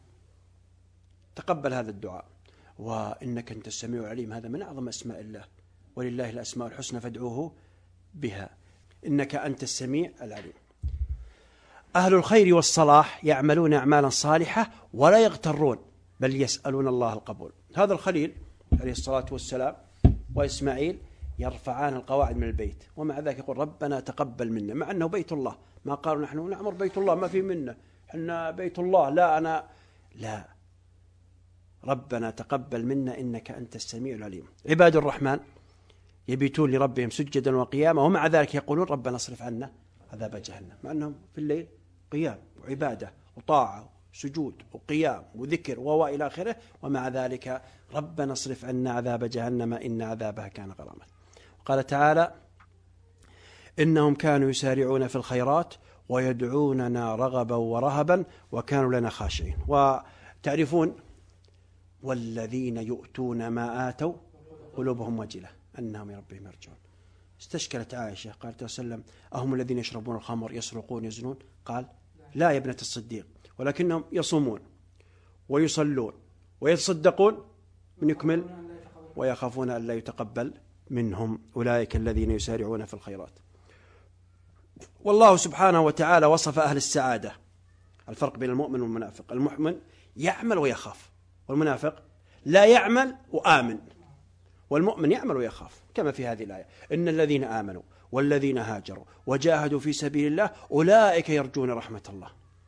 تقبل هذا الدعاء. وإنك أنت السميع العليم، هذا من أعظم أسماء الله، ولله الأسماء الحسنى فادعوه بها، إنك أنت السميع العليم. أهل الخير والصلاح يعملون أعمالا صالحة ولا يغترون، بل يسألون الله القبول. هذا الخليل عليه الصلاة والسلام وإسماعيل يرفعان القواعد من البيت، ومع ذلك يقول ربنا تقبل منا، مع أنه بيت الله. ما قالوا نحن نعمر بيت الله ما في منا، حنا بيت الله، لا أنا لا، ربنا تقبل منا إنك أنت السميع العليم. عباد الرحمن يبيتون لربهم سجدا وقياما، ومع ذلك يقولون ربنا اصرف عنا عذاب جهنم، مع أنهم في الليل قيام وعبادة وطاعة وسجود وقيام وذكر وإلى آخره، ومع ذلك ربنا اصرف عنا عذاب جهنم إن عذابها كان غراما. قال تعالى إنهم كانوا يسارعون في الخيرات ويدعوننا رغبا ورهبا وكانوا لنا خاشعين. وتعرفون والذين يؤتون ما آتوا قلوبهم وجلة أنهم ربهم يرجعون. استشكلت عائشة قالت صلى الله عليه وسلم أهم الذين يشربون الخمر يسرقون يزنون؟ قال لا يا ابنة الصديق، ولكنهم يصومون ويصلون ويتصدقون من يكمل ويخافون أن لا يتقبل منهم أولئك الذين يسارعون في الخيرات. والله سبحانه وتعالى وصف أهل السعادة. الفرق بين المؤمن والمنافق: المؤمن يعمل ويخاف، والمنافق لا يعمل وآمن. والمؤمن يعمل ويخاف، كما في هذه الآية: إن الذين آمنوا والذين هاجروا وجاهدوا في سبيل الله أولئك يرجون رحمة الله،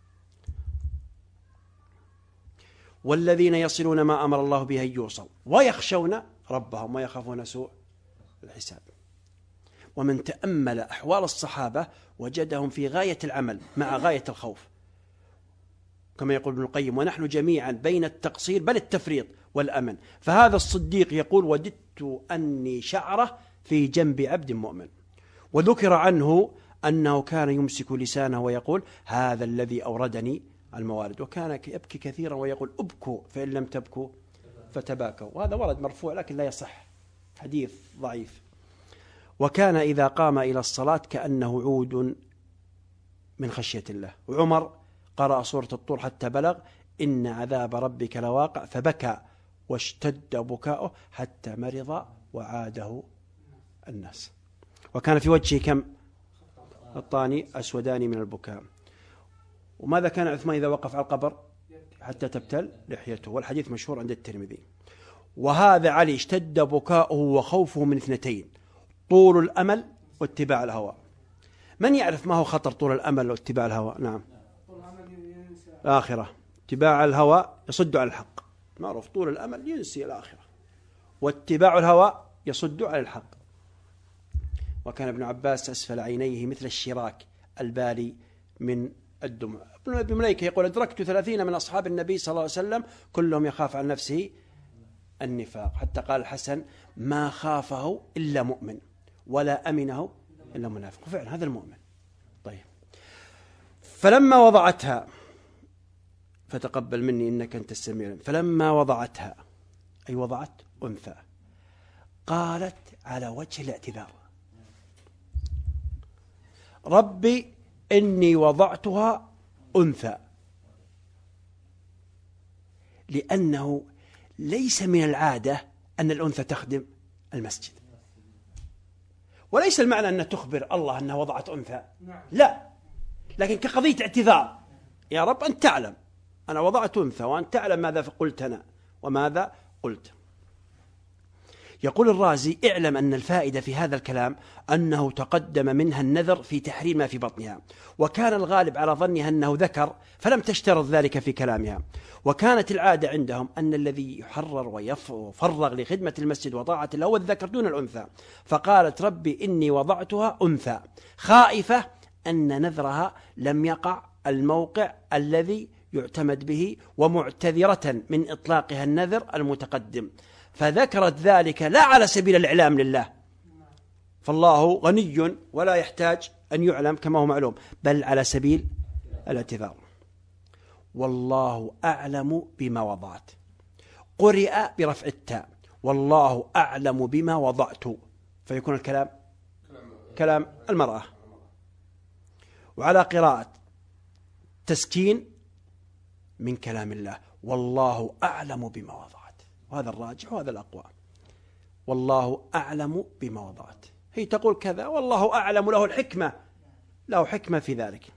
والذين يصلون ما أمر الله به أن يوصل ويخشون ربهم ويخافون سوء الحساب. ومن تأمل أحوال الصحابة وجدهم في غاية العمل مع غاية الخوف، كما يقول ابن القيم: ونحن جميعا بين التقصير بل التفريط والأمن. فهذا الصديق يقول: وددت أني شعرة في جنب عبد مؤمن. وذكر عنه أنه كان يمسك لسانه ويقول: هذا الذي أوردني الموارد. وكان يبكي كثيرا ويقول: أبكوا فإن لم تبكوا فتباكوا. وهذا ورد مرفوع لكن لا يصح، حديث ضعيف. وكان إذا قام إلى الصلاة كأنه عود من خشية الله. وعمر قرأ سورة الطور حتى بلغ: إن عذاب ربك لواقع، فبكى واشتد بكاؤه حتى مرض وعاده الناس. وكان في وجهه كم الطاني أسودان من البكاء. وماذا كان عثمان إذا وقف على القبر؟ حتى تبتل لحيته، والحديث مشهور عند الترمذي. وهذا علي اشتد بكاؤه وخوفه من اثنتين: طول الأمل واتباع الهوى. من يعرف ما هو خطر طول الأمل واتباع الهوى؟ نعم، الآخرة. اتباع الهوى يصد عن الحق، معروف. طول الأمل ينسي الآخرة، واتباع الهوى يصد عن الحق. وكان ابن عباس أسفل عينيه مثل الشراك البالي من الدمع. ابن مليكة يقول: أدركت ثلاثين من أصحاب النبي صلى الله عليه وسلم كلهم يخاف عن نفسه النفاق، حتى قال الحسن: ما خافه إلا مؤمن ولا أمنه إلا منافق. وفعلا هذا المؤمن. طيب، فلما وضعتها، فتقبل مني إنك أنت السميع، فلما وضعتها أي وضعت أنثى، قالت على وجه الاعتذار: ربي إني وضعتها أنثى. لأنه ليس من العادة أن الأنثى تخدم المسجد، وليس المعنى أن تخبر الله أنها وضعت أنثى، لا، لكن كقضية اعتذار: يا رب أنت تعلم أنا وضعت أنثى، وأنت تعلم ماذا قلت أنا وماذا قلت. يقول الرازي: اعلم أن الفائدة في هذا الكلام أنه تقدم منها النذر في تحرير ما في بطنها، وكان الغالب على ظنها أنه ذكر فلم تشترط ذلك في كلامها. وكانت العادة عندهم أن الذي يحرر ويفرغ لخدمة المسجد وطاعة الله هو الذكر دون الأنثى. فقالت: ربي إني وضعتها أنثى، خائفة أن نذرها لم يقع الموقع الذي يعتمد به، ومعتذرة من إطلاقها النذر المتقدم. فذكرت ذلك لا على سبيل الإعلام لله، فالله غني ولا يحتاج أن يعلم كما هو معلوم، بل على سبيل الاعتذار. والله أعلم بما وضعت. قرئ برفع التاء: والله أعلم بما وضعت، فيكون الكلام كلام المرأة. وعلى قراءة تسكين من كلام الله: والله أعلم بما وضعت. وهذا الراجح وهذا الأقوى. والله أعلم بما وضعت، هي تقول كذا والله أعلم، له الحكمة، له حكمة في ذلك.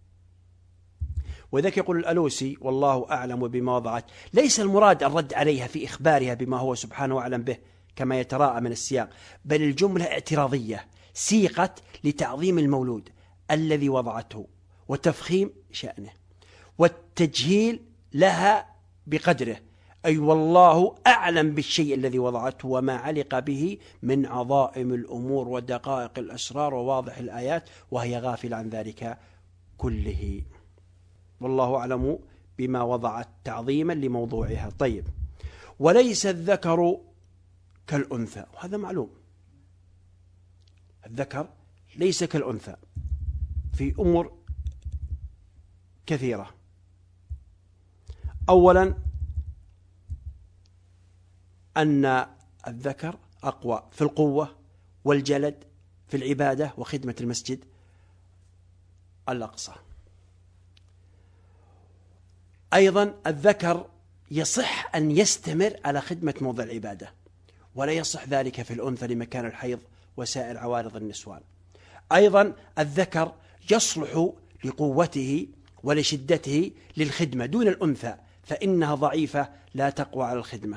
وذلك يقول الألوسي: والله أعلم بما وضعت ليس المراد الرد عليها في إخبارها بما هو سبحانه أعلم به كما يتراءى من السياق، بل الجملة اعتراضية سيقت لتعظيم المولود الذي وضعته وتفخيم شأنه والتجهيل لها بقدره، أي والله أعلم بالشيء الذي وضعته وما علق به من عظائم الأمور ودقائق الأسرار وواضح الآيات، وهي غافل عن ذلك كله. والله أعلم بما وضعت تعظيما لموضوعها. طيب، وليس الذكر كالأنثى، وهذا معلوم، الذكر ليس كالأنثى في أمور كثيرة. أولا أن الذكر أقوى في القوة والجلد في العبادة وخدمة المسجد الأقصى. أيضا الذكر يصح أن يستمر على خدمة موضع العبادة، ولا يصح ذلك في الأنثى لمكان الحيض وسائر عوارض النسوان. أيضا الذكر يصلح لقوته ولشدته للخدمة دون الأنثى، فإنها ضعيفة لا تقوى على الخدمة.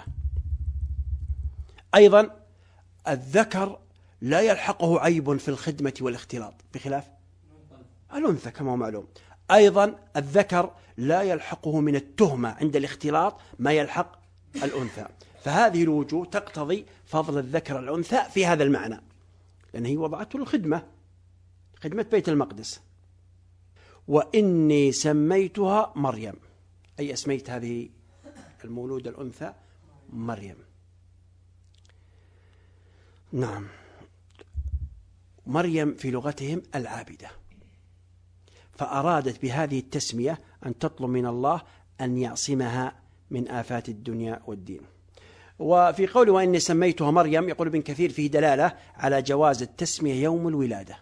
أيضا الذكر لا يلحقه عيب في الخدمة والاختلاط بخلاف الأنثى كما هو معلوم. أيضا الذكر لا يلحقه من التهمة عند الاختلاط ما يلحق الأنثى. فهذه الوجوه تقتضي فضل الذكر الأنثى في هذا المعنى، لأنه هي وضعته للخدمة، خدمة بيت المقدس. وإني سميتها مريم، أي أسميت هذه المولودة الأنثى مريم. نعم، مريم في لغتهم العابدة، فأرادت بهذه التسمية أن تطلب من الله أن يعصمها من آفات الدنيا والدين. وفي قوله وإني سميتها مريم يقول ابن كثير فيه دلالة على جواز التسمية يوم الولادة.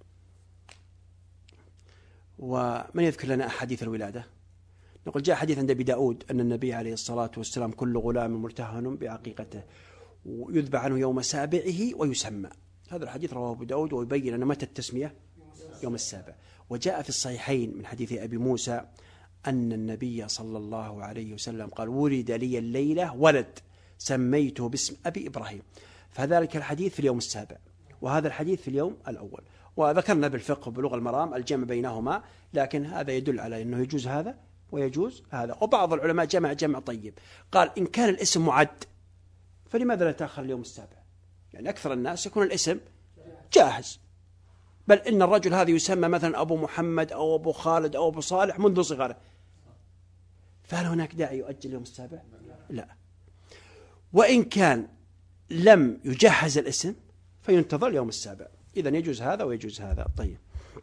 ومن يذكر لنا أحاديث الولادة؟ نقول جاء حديث عند أبي داود أن النبي عليه الصلاة والسلام كل غلام مرتهن بعقيقته ويذبح عنه يوم سابعه ويسمى. هذا الحديث رواه أبو داود ويبين أن متى التسمية يوم السابع. وجاء في الصحيحين من حديث أبي موسى أن النبي صلى الله عليه وسلم قال ولد لي الليلة ولد سميته باسم أبي إبراهيم. فذلك الحديث في اليوم السابع وهذا الحديث في اليوم الأول. وذكرنا بالفقه وبلغة المرام الجمع بينهما، لكن هذا يدل على أنه يجوز هذا ويجوز هذا. وبعض العلماء جمع جمع طيب، قال إن كان الاسم معد فلماذا لا تأخر اليوم السابع؟ يعني أكثر الناس يكون الاسم جاهز، بل إن الرجل هذا يسمى مثلا أبو محمد أو أبو خالد أو أبو صالح منذ صغره، فهل هناك داعي يؤجل اليوم السابع؟ لا. وإن كان لم يجهز الاسم فينتظر اليوم السابع. إذن يجوز هذا ويجوز هذا. طيب.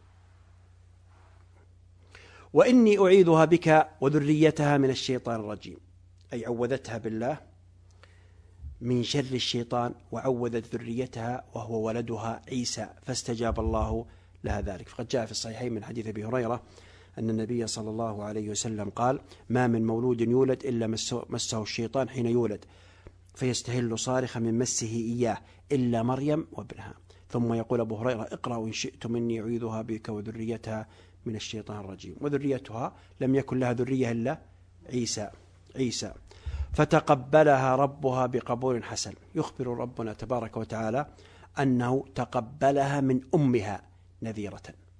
وإني أعيذها بك وذريتها من الشيطان الرجيم، أي عوذتها بالله من شر الشيطان وعوذت ذريتها وهو ولدها عيسى فاستجاب الله لها ذلك. فقد جاء في الصحيحين من حديث أبي هريرة أن النبي صلى الله عليه وسلم قال ما من مولود يولد إلا مسه الشيطان حين يولد فيستهل صارخا من مسه إياه إلا مريم وابنها. ثم يقول أبو هريرة اقرأوا إن شئتم إني أعيذها بك وذريتها من الشيطان الرجيم. وذريتها لم يكن لها ذرية إلا عيسى عيسى فتقبلها ربها بقبول حسن. يخبر ربنا تبارك وتعالى أنه تقبلها من أمها نذيرة،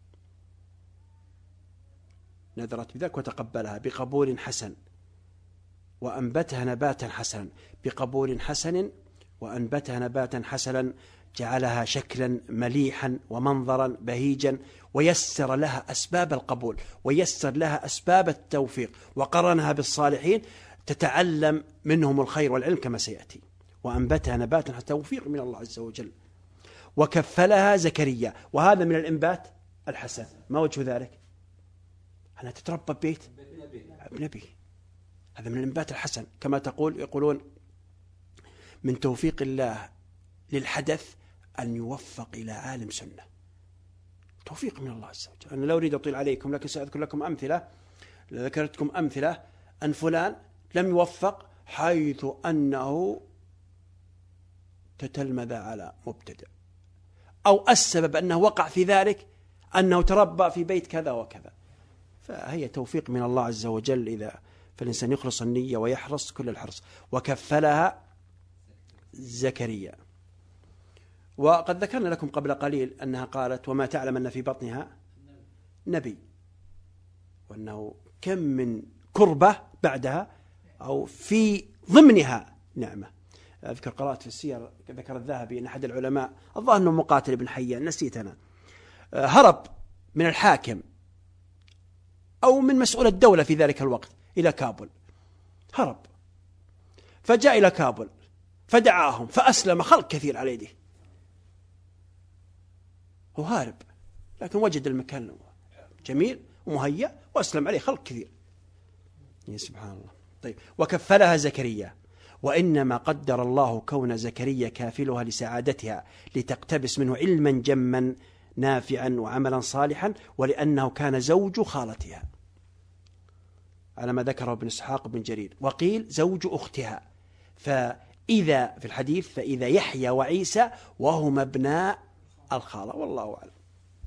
نذرت بذلك وتقبلها بقبول حسن وأنبتها نباتا حسنا. بقبول حسن وأنبتها نباتا حسنا جعلها شكلا مليحا ومنظرا بهيجا، ويسر لها أسباب القبول ويسر لها أسباب التوفيق، وقرنها بالصالحين تتعلم منهم الخير والعلم كما سيأتي. وأنبتها نباتا توفيق من الله عز وجل. وكفلها زكريا، وهذا من الإنبات الحسن. ما وجه ذلك؟ أنا تتربى ببيت نبي، هذا من الإنبات الحسن. كما تقول يقولون من توفيق الله للحدث أن يوفق إلى عالم سنة، توفيق من الله عز وجل. أنا لا أريد أطيل عليكم لكن سأذكر لكم أمثلة. ذكرتكم أمثلة أن فلان لم يوفق حيث أنه تتلمذ على مبتدع، أو السبب أنه وقع في ذلك أنه تربى في بيت كذا وكذا. فهي توفيق من الله عز وجل، إذا فالإنسان يخلص النية ويحرص كل الحرص. وكفلها زكريا. وقد ذكرنا لكم قبل قليل أنها قالت وما تعلم أن في بطنها نبي، وأنه كم من كربة بعدها أو في ضمنها نعمة. أذكر قرأت في السير ذكر الذهبي أن أحد العلماء الظاهر أنه مقاتل بن حيان نسيت أنا، هرب من الحاكم أو من مسؤول الدولة في ذلك الوقت إلى كابول، هرب فجاء إلى كابول فدعاهم فأسلم خلق كثير على يده. هو هارب لكن وجد المكان جميل ومهيأ وأسلم عليه خلق كثير. يا سبحان الله. طيب وكفلها زكريا، وإنما قدر الله كون زكريا كافلها لسعادتها لتقتبس منه علما جما نافعا وعملا صالحا، ولأنه كان زوج خالتها على ما ذكره ابن إسحاق بن جرير، وقيل زوج أختها. فإذا في الحديث فإذا يحيى وعيسى وهما ابناء الخالة، والله أعلم.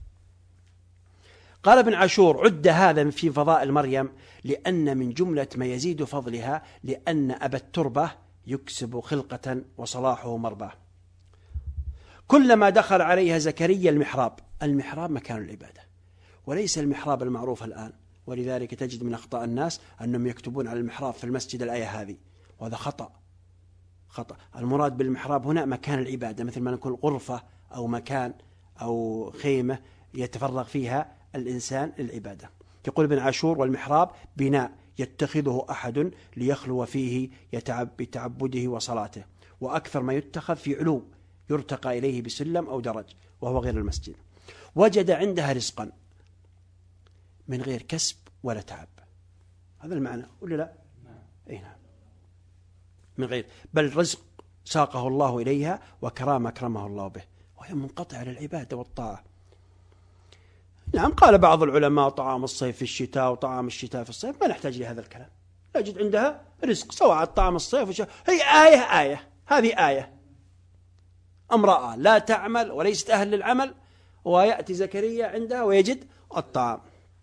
قال ابن عاشور عد هذا في فضائل مريم لأن من جملة ما يزيد فضلها لأن أبا التربة يكسب خلقة وصلاحه مرباه. كلما دخل عليها زكريا المحراب، المحراب مكان العبادة وليس المحراب المعروف الآن، ولذلك تجد من أخطاء الناس أنهم يكتبون على المحراب في المسجد الآية هذه، وهذا خطأ خطأ. المراد بالمحراب هنا مكان العبادة، مثل ما نقول غرفة أو مكان أو خيمة يتفرغ فيها الإنسان للعبادة. يقول ابن عاشور والمحراب بناء يتخذه أحد ليخلو فيه يتعب بتعبده وصلاته، وأكثر ما يتخذ في علو يرتقى إليه بسلم أو درج وهو غير المسجد. وجد عندها رزقا من غير كسب ولا تعب، هذا المعنى ولا لا؟ أي نعم، من غير، بل رزق ساقه الله إليها وكرام أكرمه الله به، وهي منقطعة للعبادة والطاعة. نعم، قال بعض العلماء طعام الصيف في الشتاء وطعام الشتاء في الصيف، ما نحتاج لهذا الكلام، نجد عندها رزق سواء طعام الصيف والشتاء. هي آية آية هذه آية، امرأة لا تعمل وليست أهل للعمل، ويأتي زكريا عندها ويجد الطعام.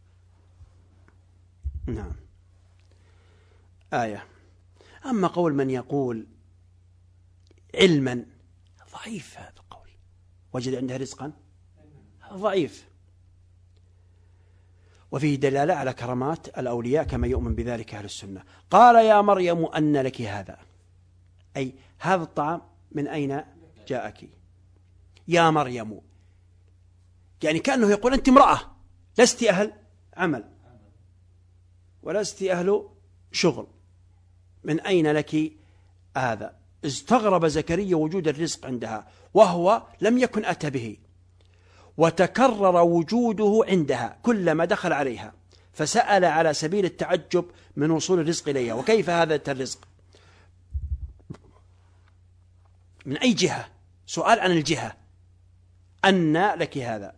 نعم، آية. أما قول من يقول علما ضعيف، هذا القول وجد عندها رزقا ضعيف، وفيه دلالة على كرامات الأولياء كما يؤمن بذلك أهل السنة. قال يا مريم أن لك هذا، أي هذا الطعام من أين جاءك يا مريم، يعني كأنه يقول أنت امرأة لست أهل عمل ولست أهل شغل، من أين لك هذا؟ استغرب زكريا وجود الرزق عندها وهو لم يكن أتى به، وتكرر وجوده عندها كلما دخل عليها، فسأل على سبيل التعجب من وصول الرزق إليها. وكيف هذا الرزق؟ من أي جهة؟ سؤال عن الجهة، أن لك هذا؟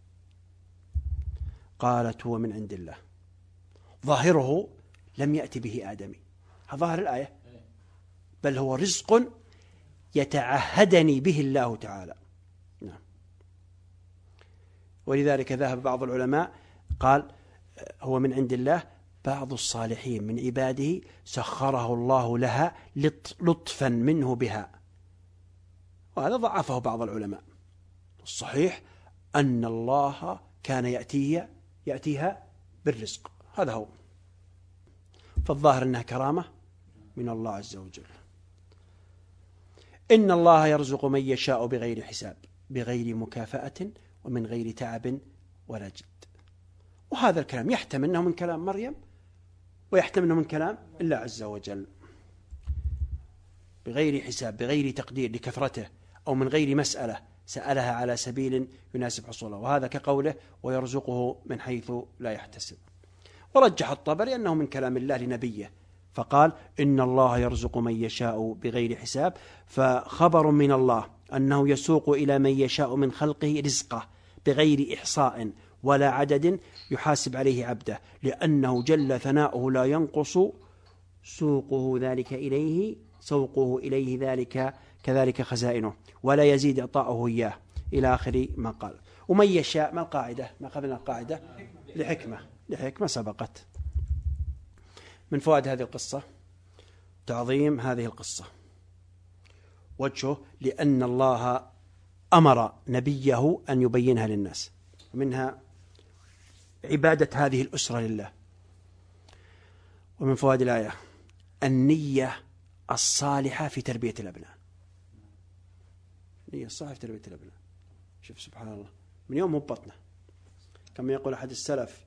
قالت هو من عند الله، ظاهره لم يأتي به آدمي، هذا ظاهر الآية، بل هو رزق يتعهدني به الله تعالى. نعم. ولذلك ذهب بعض العلماء قال هو من عند الله، بعض الصالحين من عباده سخره الله لها لطفا منه بها، وهذا ضعفه بعض العلماء. الصحيح أن الله كان يأتيها يأتيها بالرزق، هذا هو، فالظاهر أنها كرامة من الله عز وجل. إن الله يرزق من يشاء بغير حساب، بغير مكافأة ومن غير تعب ولا جد. وهذا الكلام يحتمل أنه من كلام مريم ويحتمل أنه من كلام الله عز وجل، بغير حساب، بغير تقدير لكثرته، أو من غير مسألة سألها على سبيل يناسب حصوله، وهذا كقوله ويرزقه من حيث لا يحتسب. ورجح الطبري أنه من كلام الله لنبيه، فقال إن الله يرزق من يشاء بغير حساب، فخبر من الله أنه يسوق إلى من يشاء من خلقه رزقه بغير إحصاء ولا عدد يحاسب عليه عبده، لأنه جل ثناؤه لا ينقص سوقه ذلك إليه سوقه إليه ذلك كذلك خزائنه، ولا يزيد إعطاؤه إياه، إلى آخر ما قال. ومن يشاء، ما القاعدة؟ ما قبلنا القاعدة لحكمة لحكمة سبقت. من فوائد هذه القصة تعظيم هذه القصة، وجهه لأن الله أمر نبيه أن يبينها للناس، منها عبادة هذه الأسرة لله. ومن فوائد الآية النية الصالحة في تربية الأبناء، النية الصالحة في تربية الأبناء. شوف سبحان الله، من يوم ببطنه، كما يقول أحد السلف،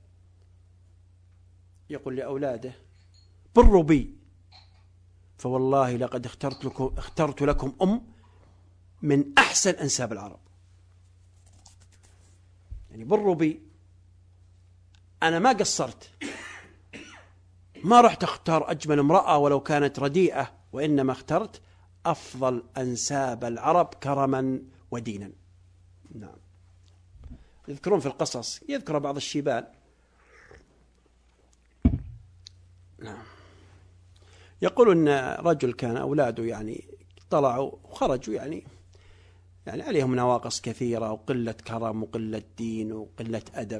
يقول لأولاده بروا بي، فوالله لقد اخترت لكم, اخترت لكم أم من أحسن أنساب العرب. يعني بروا بي، أنا ما قصرت، ما رحت أختار أجمل امرأة ولو كانت رديئة، وإنما اخترت أفضل أنساب العرب كرما ودينا. نعم. يذكرون في القصص، يذكر بعض الشيبان، نعم، يقول أن رجل كان أولاده يعني طلعوا وخرجوا يعني يعني عليهم نواقص كثيرة وقلة كرم وقلة دين وقلة أدب،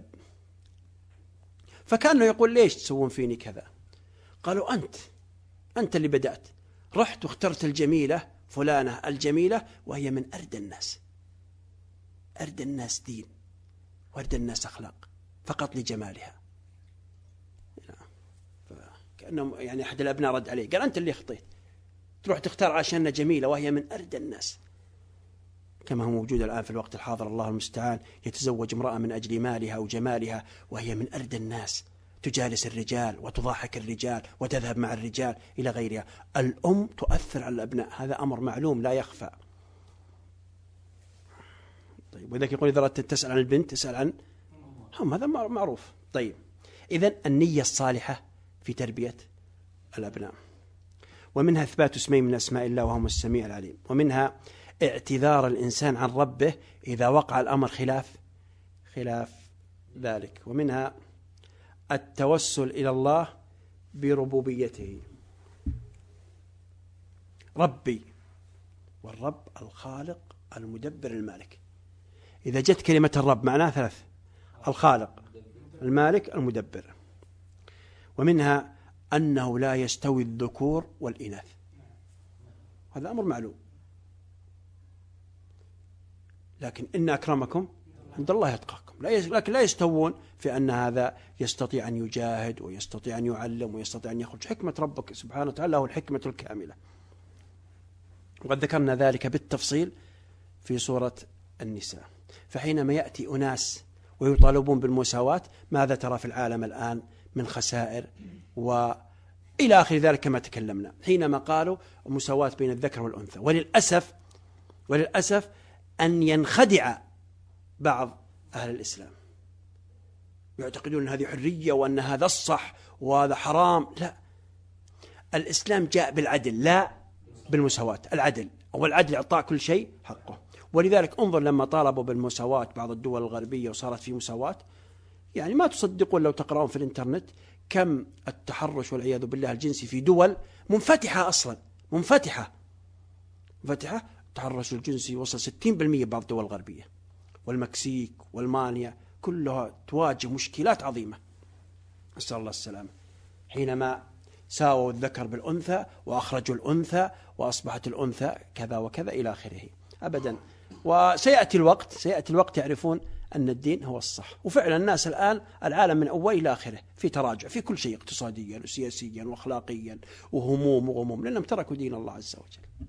فكانه يقول ليش تسوون فيني كذا؟ قالوا أنت أنت اللي بدأت، رحت واخترت الجميلة فلانة الجميلة وهي من أردى الناس، أردى الناس دين وأردى الناس أخلاق فقط لجمالها. كأنه يعني أحد الأبناء رد عليه قال أنت اللي خطيت، تروح تختار عشانها جميلة وهي من أردى الناس، كما هو موجود الآن في الوقت الحاضر الله المستعان، يتزوج امرأة من أجل مالها وجمالها وهي من أردى الناس، تجالس الرجال وتضاحك الرجال وتذهب مع الرجال إلى غيرها. الأم تؤثر على الأبناء، هذا أمر معلوم لا يخفى. طيب، وذلك يقول إذا أردت تسأل عن البنت تسأل عن هم، هذا معروف. طيب، إذن النية الصالحة في تربية الأبناء. ومنها إثبات اسمين من أسماء الله وهم السميع العليم. ومنها اعتذار الإنسان عن ربه إذا وقع الأمر خلاف خلاف ذلك. ومنها التوسل إلى الله بربوبيته، ربي، والرب الخالق المدبر المالك. إذا جت كلمة الرب معناها ثلاث: الخالق، المالك، المدبر. ومنها أنه لا يستوي الذكور والإناث، هذا أمر معلوم، لكن إن أكرمكم عند الله يتقاكم، لكن لا يستوون في أن هذا يستطيع أن يجاهد ويستطيع أن يعلم ويستطيع أن يخرج. حكمة ربك سبحانه وتعالى له الحكمة الكاملة، وقد ذكرنا ذلك بالتفصيل في سورة النساء. فحينما يأتي أناس ويطالبون بالمساواة، ماذا ترى في العالم الآن من خسائر وإلى آخر ذلك كما تكلمنا، حينما قالوا مساواة بين الذكر والأنثى. وللأسف وللأسف أن ينخدع بعض أهل الإسلام، يعتقدون أن هذه حرية وأن هذا الصح وهذا حرام. لا، الإسلام جاء بالعدل لا بالمساواة. العدل، والعدل إعطاء كل شيء حقه. ولذلك انظر لما طالبوا بالمساواة بعض الدول الغربية وصارت في مساواة، يعني ما تصدقون لو تقرأون في الإنترنت كم التحرش والعياذ بالله الجنسي في دول منفتحة أصلا، منفتحة منفتحة التحرش الجنسي وصل ستين بالمئة بعض الدول الغربية، والمكسيك والمانيا كلها تواجه مشكلات عظيمة، نسأل الله السلامة، حينما ساووا الذكر بالأنثى وأخرجوا الأنثى وأصبحت الأنثى كذا وكذا إلى آخره. أبدا. وسيأتي الوقت سيأتي الوقت يعرفون أن الدين هو الصح. وفعلا الناس الآن العالم من أول إلى آخره في تراجع في كل شيء، اقتصاديا وسياسيا وأخلاقيا وهموم وغموم، لأنهم تركوا دين الله عز وجل.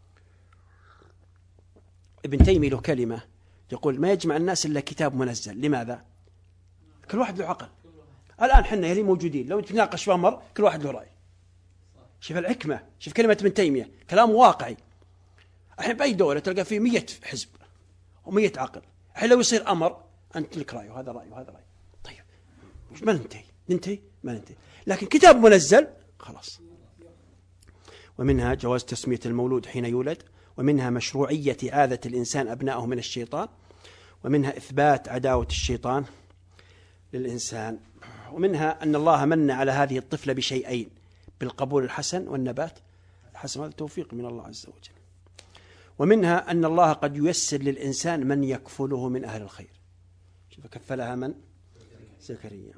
ابن تيمية له كلمة يقول: ما يجمع الناس إلا كتاب منزل. لماذا؟ كل واحد له عقل. الآن حنا يلي موجودين لو تناقش في أمر كل واحد له رأي. شوف الحكمة، شوف كلمة ابن تيمية، كلام واقعي. الحين بأي دولة تلقى فيه مية حزب ومية عقل، الحين لو يصير أمر أنت لك رأي وهذا رأي وهذا رأي، طيب ما ننتهي ننتهي ما ننتهي. لكن كتاب منزل خلاص. ومنها جواز تسمية المولود حين يولد، ومنها مشروعية إعاذة الإنسان أبنائه من الشيطان، ومنها إثبات عداوة الشيطان للإنسان، ومنها أن الله من على هذه الطفلة بشيئين: بالقبول الحسن والنبات الحسن، هذا توفيق من الله عز وجل. ومنها أن الله قد ييسر للإنسان من يكفله من أهل الخير. شوف كفلها من؟ زكريا،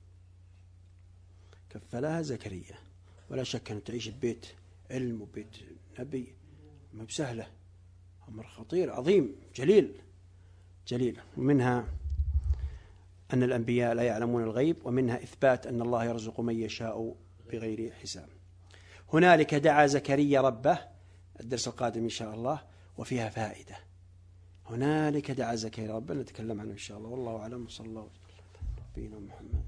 كفلها زكريا. ولا شك أن تعيش ببيت علم وبيت نبي ما بسهلة، أمر خطير عظيم جليل جليل. ومنها أن الأنبياء لا يعلمون الغيب، ومنها إثبات أن الله يرزق من يشاء بغير حساب. هنالك دعا زكريا ربه، الدرس القادم إن شاء الله، وفيها فائدة. هنالك دعا زكريا ربه، نتكلم عنه إن شاء الله. والله أعلم، صلى الله عليه وسلم.